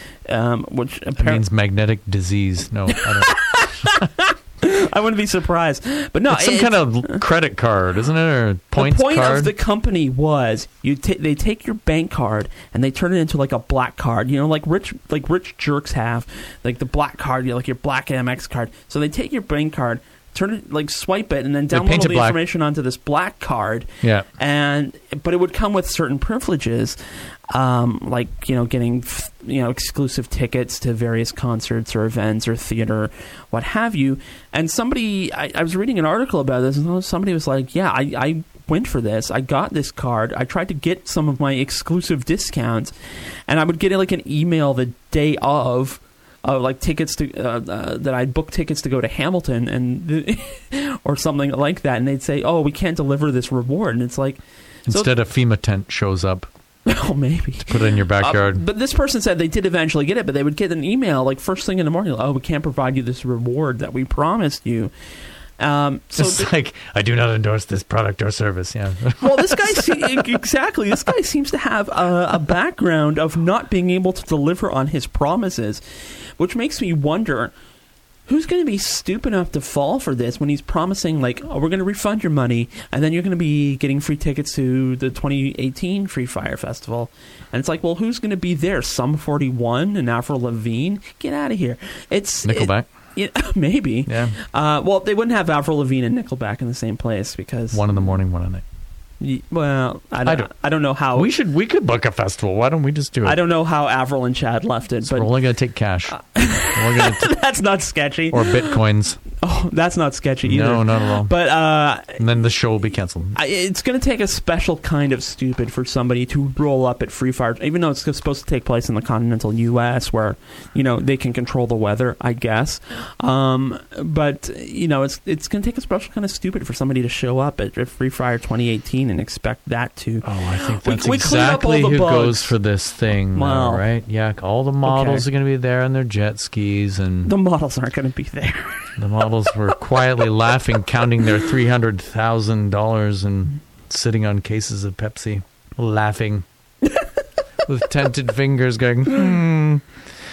Um, which It apparently means magnetic disease. No, I don't. I wouldn't be surprised. But no, It's some it- kind of credit card, isn't it, or points the point card? of the company was you ta they take your bank card and they turn it into like a black card, you know, like rich like rich jerks have, like the black card, you know, like your black M X card. So they take your bank card, turn it like swipe it, and then They download paint all it the black. information onto this black card. yeah. And but it would come with certain privileges, um, like you know getting f- you know exclusive tickets to various concerts or events or theater, what have you. And somebody, I, I was reading an article about this, and somebody was like, "Yeah, I, I went for this. I got this card. I tried to get some of my exclusive discounts, and I would get like an email the day of." Uh, like tickets to uh, uh, that I'd book tickets to go to Hamilton and or something like that, and they'd say, "Oh, we can't deliver this reward," and it's like, so- Instead, a FEMA tent shows up. oh, maybe. Put it in your backyard. Uh, but this person said they did eventually get it, but they would get an email like first thing in the morning. Oh, we can't provide you this reward that we promised you. Um, so it's th- like, I do not endorse this product or service. Yeah. well, this guy se- exactly. This guy seems to have a, a background of not being able to deliver on his promises, which makes me wonder who's going to be stupid enough to fall for this when he's promising like, oh, we're going to refund your money, and then you're going to be getting free tickets to the twenty eighteen Free Fire Festival, and it's like, well, who's going to be there? Sum forty-one and Avril Lavigne? Get out of here! It's Nickelback. It, yeah, maybe. Yeah. Uh, well, they wouldn't have Avril Lavigne and Nickelback in the same place because One in the morning, one at night. Y- Well, I don't, I I don't- don't. know how. We should. We could book a festival. Why don't we just do it? I don't know how Avril and Chad left it, So we're but only going to take cash. we're only gonna t- that's not sketchy. or bitcoins. Oh, that's not sketchy either. No, not at all. But uh, And then the show will be canceled. I, it's going to take a special kind of stupid for somebody to roll up at Free Fire, even though it's supposed to take place in the continental U S, where you know they can control the weather, I guess. Um, but you know, it's it's going to take a special kind of stupid for somebody to show up at, at Free Fire twenty eighteen and expect that to. Oh, I think We- that's we cleaned up all exactly the who bugs. goes for this thing, Wow. though, right? Yeah, all the models Okay. are going to be there on their jet skis, and The models aren't going to be there. the models were quietly laughing, counting their three hundred thousand dollars and sitting on cases of Pepsi, laughing with tented fingers, going, hmm.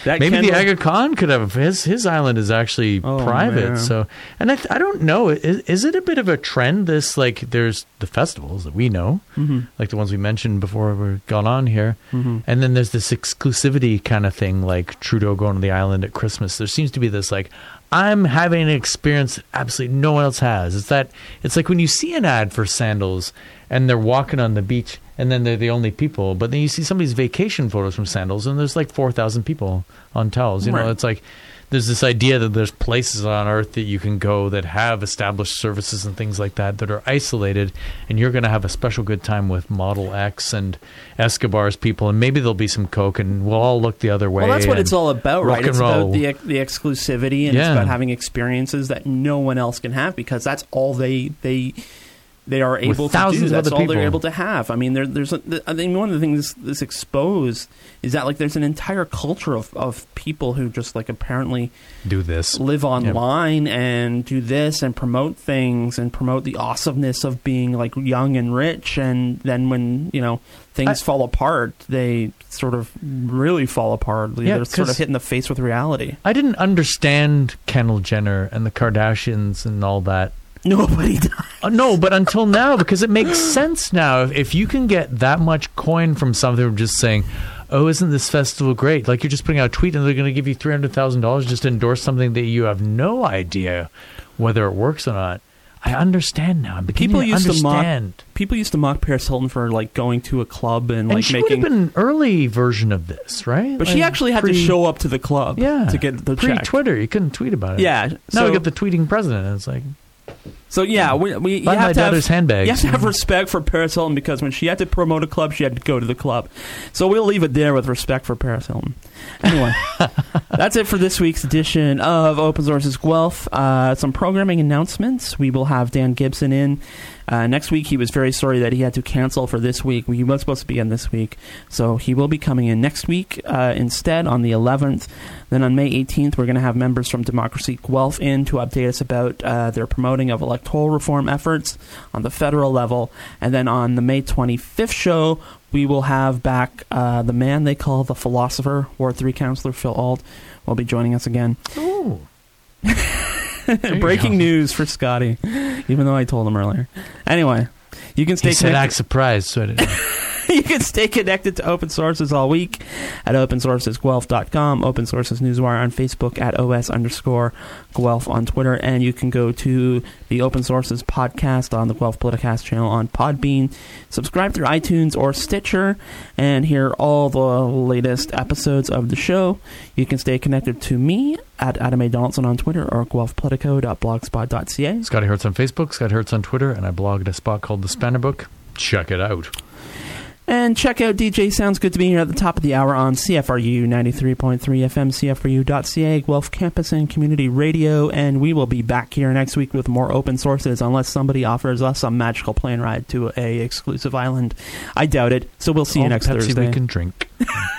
That Maybe Kendall- the Aga Khan could have his his island is actually Oh, private. man. So, and I th- I don't know. Is, is it a bit of a trend? This like there's the festivals that we know, Mm-hmm. like the ones we mentioned before we got on here, Mm-hmm. and then there's this exclusivity kind of thing, like Trudeau going to the island at Christmas. There seems to be this like, I'm having an experience that absolutely no one else has. It's that it's like when you see an ad for sandals and they're walking on the beach and then they're the only people, but then you see somebody's vacation photos from sandals and there's like four thousand people on towels. You know, Right. it's like there's this idea that there's places on earth that you can go that have established services and things like that that are isolated, and you're going to have a special good time with Model X and Escobar's people, and maybe there'll be some Coke, and we'll all look the other way. Well, that's what and it's all about, rock right? and It's roll. about the the exclusivity, and it's Yeah. about having experiences that no one else can have because that's all they they they are able to do. thousands of That's other all they're people. able to have. I mean, there, there's a, I think one of the things that's exposed is that like there's an entire culture of of people who just like apparently Do this. live online and do this and promote things and promote the awesomeness of being like young and rich, and then when you know things I- fall apart, they sort of really fall apart. Yeah, They're sort of 'cause- hit in the face with reality. I didn't understand Kendall Jenner and the Kardashians and all that. Nobody does. Uh, no, but until now, because it makes sense now. If, if you can get that much coin from something from just saying, oh, isn't this festival great? Like you're just putting out a tweet and they're going to give you three hundred thousand dollars just to endorse something that you have no idea whether it works or not. I understand now. I'm beginning People to used to mock understand. people used to mock Paris Hilton for like going to a club and And like she making. would have been an early version of this, right? but she Like, actually had pre- to show up to the club yeah, to get the check. pre-Twitter. You couldn't tweet about it. Yeah. Now So, we got the tweeting president. And it's like, so yeah, we, we you buy my have to have, daughter's handbags. you have to have respect for Paris Hilton because when she had to promote a club, she had to go to the club. So we'll leave it there with respect for Paris Hilton. Anyway, that's it for this week's edition of Open Source's Guelph. Uh, some programming announcements. We will have Dan Gibson in uh, next week. He was very sorry that he had to cancel for this week. He was supposed to be in this week, so he will be coming in next week uh, instead on the eleventh. Then on May eighteenth, we're going to have members from Democracy Guelph in to update us about uh, their promoting of electoral reform efforts on the federal level. And then on the May twenty-fifth show, we will have back uh, the man they call the philosopher, Ward three Councillor Phil Ault will be joining us again. oh. Breaking go. news for Scotty, even though I told him earlier. Anyway, you can stay He said, connected. act surprised. So I didn't. You can stay connected to Open Sources all week at open sources guelph dot com, Open Sources Newswire on Facebook, at os underscore Guelph on Twitter, and you can go to the Open Sources podcast on the Guelph Politicast channel on Podbean. Subscribe through iTunes or Stitcher and hear all the latest episodes of the show. You can stay connected to me at Adam A. Donaldson on Twitter or guelph politico dot blogspot dot c a. Scotty Hertz on Facebook, Scotty Hertz on Twitter, and I blog at a spot called The Spanner Book. Check it out. And check out D J Sounds Good to Be here at the top of the hour on C F R U ninety-three point three F M, C F R U dot C A, Guelph Campus and Community Radio. And we will be back here next week with more Open Sources unless somebody offers us a magical plane ride to a exclusive island. I doubt it. So we'll see you All next Pepsi Thursday. we can drink.